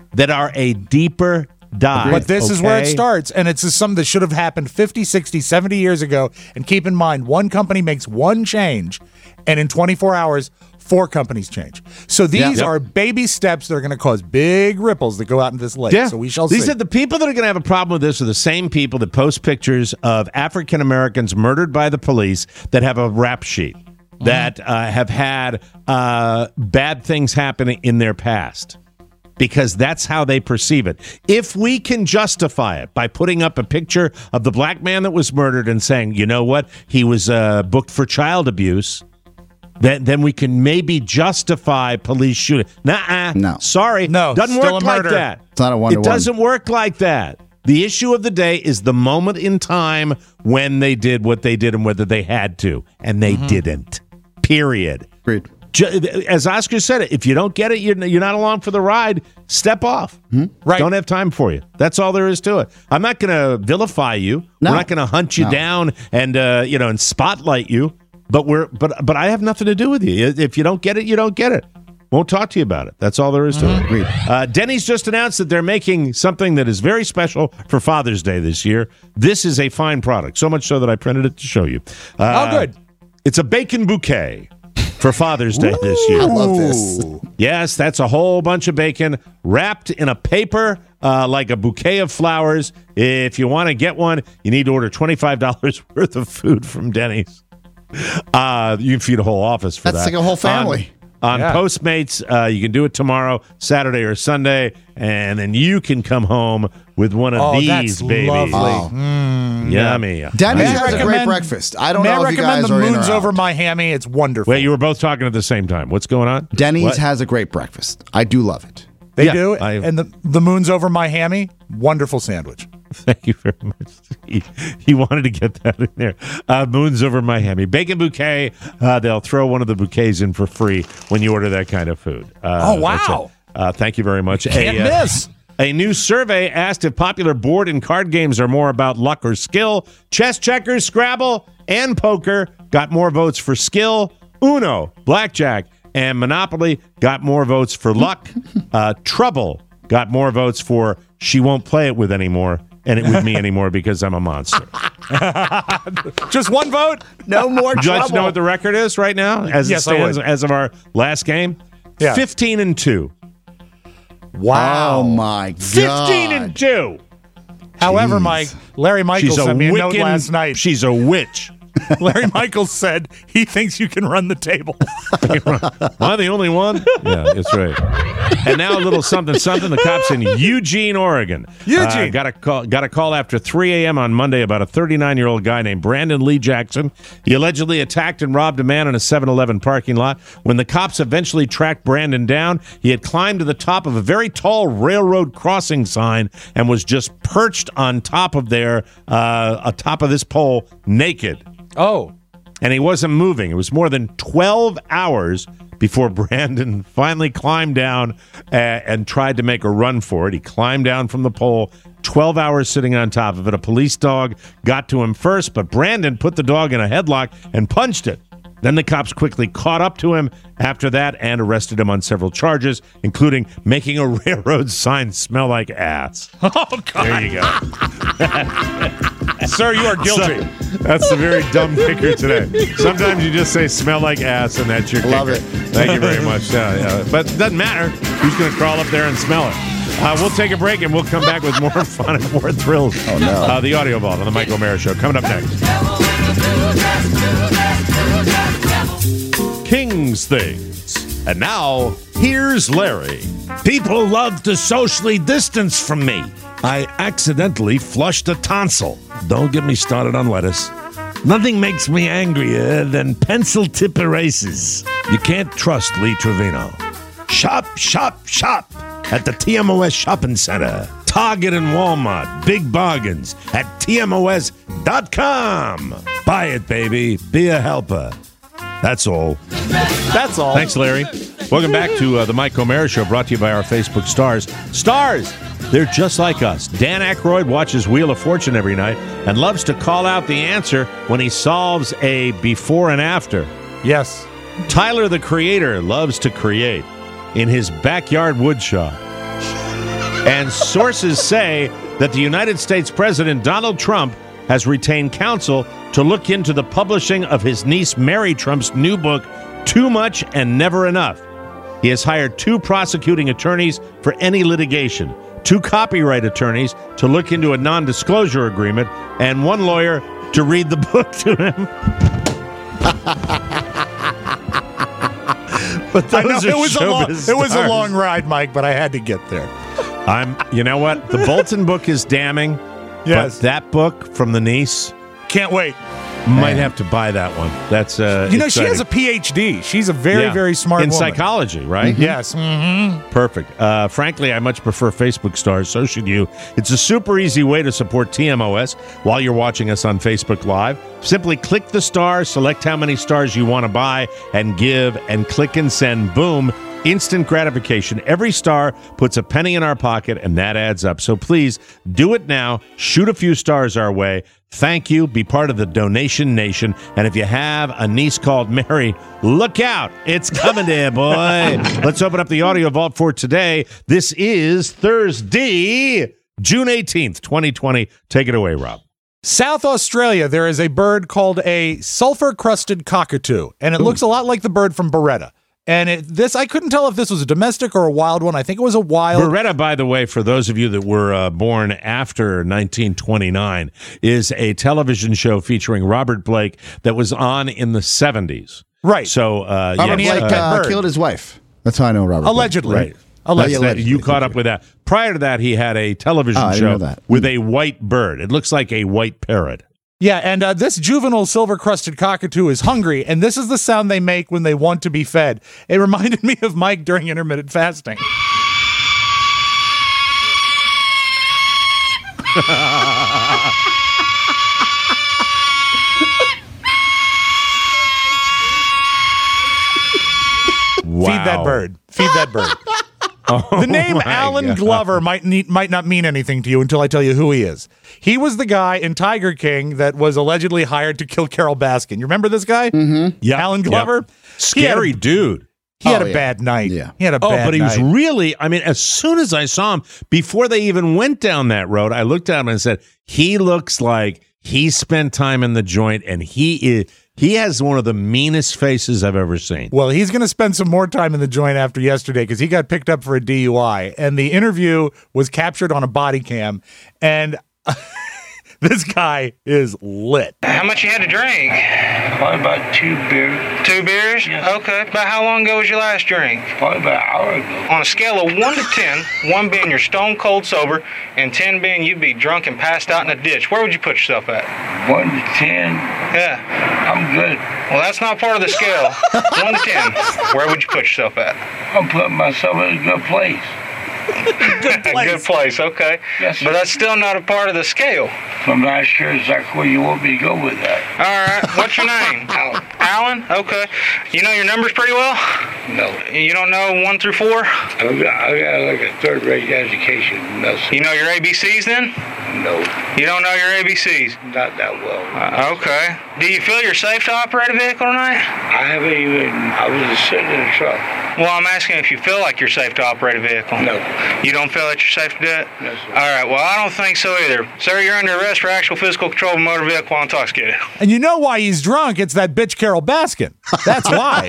But this is where it starts, and it's something that should have happened 50, 60, 70 years ago. And keep in mind, one company makes one change, and in 24 hours, 4 companies change. So these are baby steps that are going to cause big ripples that go out into this lake. Yeah. So we shall see. These are the people that are going to have a problem with this are the same people that post pictures of African Americans murdered by the police that have a rap sheet, that have had bad things happen in their past. Because that's how they perceive it. If we can justify it by putting up a picture of the black man that was murdered and saying, you know what, he was booked for child abuse, then we can maybe justify police shooting. No. Sorry. No. Doesn't work like that. It's not a one-to-one. It doesn't work like that. The issue of the day is the moment in time when they did what they did and whether they had to. And they didn't. Period. Agreed. As Oscar said it, if you don't get it, you're not along for the ride, step off. Right. Don't have time for you. That's all there is to it. I'm not going to vilify you. No. We're not going to hunt you down and and spotlight you. But I have nothing to do with you. If you don't get it, you don't get it. Won't talk to you about it. That's all there is to it. Agreed. Denny's just announced that they're making something that is very special for Father's Day this year. This is a fine product, so much so that I printed it to show you. Good. It's a bacon bouquet for Father's Day this year. I love this. Yes, that's a whole bunch of bacon wrapped in a paper like a bouquet of flowers. If you want to get one, you need to order $25 worth of food from Denny's. You can feed a whole office for that. That's like a whole family. on Postmates. You can do it tomorrow, Saturday or Sunday, and then you can come home with one of these that's babies. Lovely. Yummy. Denny's has a great breakfast. I don't know if you guys are in or Moons out. Over Miami. It's wonderful. Wait, you were both talking at the same time. What's going on? Denny's has a great breakfast. I do love it. They do. And the Moons Over Miami, wonderful sandwich. Thank you very much. He wanted to get that in there. Moons Over Miami. Bacon bouquet. They'll throw one of the bouquets in for free when you order that kind of food. Oh, wow. Thank you very much. Can't miss. A new survey asked if popular board and card games are more about luck or skill. Chess, checkers, Scrabble, and poker got more votes for skill. Uno, blackjack, and Monopoly got more votes for luck. Trouble got more votes for she won't play it with me anymore because I'm a monster. Just one vote? No more Would you like to trouble. know what the record is right now as it stands as of our last game? Yeah. 15-2. Wow. Oh, my God. 15-2. However, Mike, Larry Michaels sent me a note last night. She's a witch. Larry Michaels said he thinks you can run the table. Am I the only one? Yeah, that's right. And now a little something. The cops in Eugene, Oregon. Got a call after 3 a.m. on Monday about a 39-year-old guy named Brandon Lee Jackson. He allegedly attacked and robbed a man in a 7-Eleven parking lot. When the cops eventually tracked Brandon down, he had climbed to the top of a very tall railroad crossing sign and was just perched on top of atop of this pole, naked. Oh. And he wasn't moving. It was more than 12 hours before Brandon finally climbed down and tried to make a run for it. He climbed down from the pole, 12 hours sitting on top of it. A police dog got to him first, but Brandon put the dog in a headlock and punched it. Then the cops quickly caught up to him after that and arrested him on several charges, including making a railroad sign smell like ass. Oh, God. There you go. Sir, you are guilty. That's the very dumb kicker today. Sometimes you just say smell like ass, and that's your kicker. Love it. Thank you very much. But it doesn't matter who's going to crawl up there and smell it. We'll take a break, and we'll come back with more fun and more thrills. Oh, no. The Audio Vault on the Mike O'Mara Show. Coming up next. King's Things. And now, here's Larry. People love to socially distance from me. I accidentally flushed a tonsil. Don't get me started on lettuce. Nothing makes me angrier than pencil tip erasers. You can't trust Lee Trevino. Shop, shop, shop at the TMOS Shopping Center. Target and Walmart. Big bargains at TMOS.com. Buy it, baby. Be a helper. That's all. That's all. Thanks, Larry. Welcome back to the Mike O'Mara Show, brought to you by our Facebook stars. Stars! They're just like us. Dan Aykroyd watches Wheel of Fortune every night and loves to call out the answer when he solves a before and after. Yes. Tyler, the Creator, loves to create in his backyard woodshop. And sources say that the United States President Donald Trump has retained counsel to look into the publishing of his niece Mary Trump's new book, Too Much and Never Enough. He has hired 2 prosecuting attorneys for any litigation, 2 copyright attorneys to look into a non-disclosure agreement, and 1 lawyer to read the book to him. But those it was a long ride, Mike, but I had to get there. You know what? The Bolton book is damning. Yes. But that book from the niece, can't wait. Might have to buy that one. That's she has a PhD. She's a very, very smart in woman. psychology, right? Mm-hmm. Yes. Mm-hmm. Perfect. Frankly, I much prefer Facebook stars. So should you. It's a super easy way to support TMOS while you're watching us on Facebook Live. Simply click the star, select how many stars you want to buy, and give, and click and send. Boom. Instant gratification. Every star puts a penny in our pocket, and that adds up. So please do it now. Shoot a few stars our way. Thank you. Be part of the donation nation. And if you have a niece called Mary, look out. It's coming there, boy. Let's open up the Audio Vault for today. This is Thursday, June 18th, 2020. Take it away, Rob. South Australia, there is a bird called a sulfur-crusted cockatoo, and it looks a lot like the bird from Beretta. And I couldn't tell if this was a domestic or a wild one. I think it was a wild. Beretta, by the way, for those of you that were born after 1929, is a television show featuring Robert Blake that was on in the 70s. Right. So, Robert Blake killed his wife. That's how I know Robert. Allegedly. Right. Allegedly. You caught up with that. Prior to that, he had a television show with a white bird. It looks like a white parrot. Yeah, and this juvenile silver-crested cockatoo is hungry, and this is the sound they make when they want to be fed. It reminded me of Mike during intermittent fasting. Wow. Feed that bird. Feed that bird. The name Alan Glover might not mean anything to you until I tell you who he is. He was the guy in Tiger King that was allegedly hired to kill Carol Baskin. You remember this guy? Mm-hmm. Yeah. Alan Glover? Yep. Scary dude. He had a bad night. Yeah. He had a bad night. But he was really, I mean, as soon as I saw him, before they even went down that road, I looked at him and said, he looks like he spent time in the joint, and he has one of the meanest faces I've ever seen. Well, he's going to spend some more time in the joint after yesterday because he got picked up for a DUI, and the interview was captured on a body cam, and this guy is lit. How much you had to drink? Probably about 2 beers. 2 beers? Yeah. Okay. About how long ago was your last drink? Probably about an hour ago. On a scale of 1 to 10, 1 being you're stone cold sober, and 10 being you'd be drunk and passed out in a ditch, where would you put yourself at? 1 to 10? Yeah. I'm good. Well, that's not part of the scale. 1 to 10, where would you put yourself at? I'm putting myself in a good place. Good place, okay. Yes, sir. But that's still not a part of the scale. I'm not sure exactly where you want me to go with that. All right. What's your name? Alan? Okay. You know your numbers pretty well? No. You don't know 1 through 4? I got like a third-rate education. No, sir. You know your ABCs then? No. You don't know your ABCs? Not that well. Okay. Do you feel you're safe to operate a vehicle tonight? I was just sitting in the truck. Well, I'm asking if you feel like you're safe to operate a vehicle. No. You don't feel that you're safe to do it? No, sir. All right. Well, I don't think so either. Sir, you're under arrest for actual physical control of a motor vehicle while intoxicated. And you know why he's drunk? It's that bitch Carol Baskin. That's why.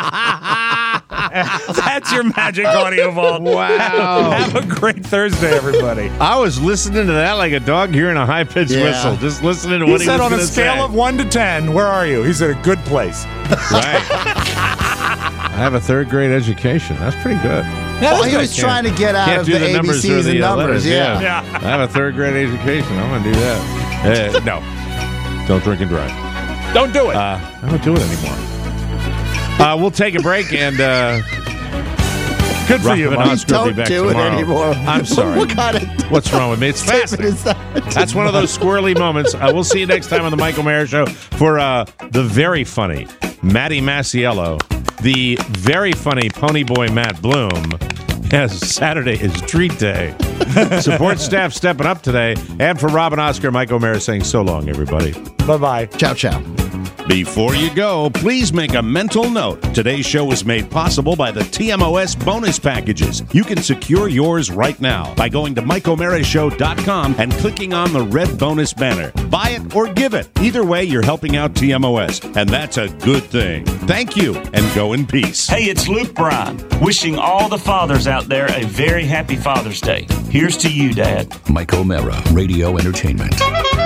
That's your magic audio vault. Wow. Have a great Thursday, everybody. I was listening to that like a dog hearing a high-pitched whistle, just listening to what he was going to say. He said on a scale of 1 to 10, where are you? He's at a good place. Right. I have a third-grade education. That's pretty good. Well, he was trying to get out of the ABCs and numbers. Yeah. I have a third-grade education. I'm going to do that. No. Don't drink and drive. Don't do it. I don't do it anymore. We'll take a break and... Good for you, Robin Oscar will be back do tomorrow. it anymore. I'm sorry. What kind of What's wrong with me? It's fasting. That's one of those squirrely moments. We'll see you next time on the Mike O'Meara Show for the very funny Matty Masiello, the very funny Ponyboy Matt Bloom. Yes, Saturday is treat day. Support staff stepping up today. And for Robin Oscar, Mike O'Meara saying so long, everybody. Bye-bye. Ciao, ciao. Before you go, please make a mental note. Today's show was made possible by the TMOS bonus packages. You can secure yours right now by going to MikeO'MearaShow.com and clicking on the red bonus banner. Buy it or give it. Either way, you're helping out TMOS, and that's a good thing. Thank you, and go in peace. Hey, it's Luke Bryan, wishing all the fathers out there a very happy Father's Day. Here's to you, Dad. Mike O'Meara, Radio Entertainment.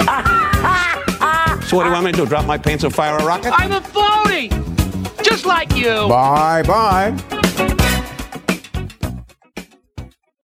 So what do you want me to do, drop my pants and fire a rocket? I'm a phony! Just like you! Bye-bye.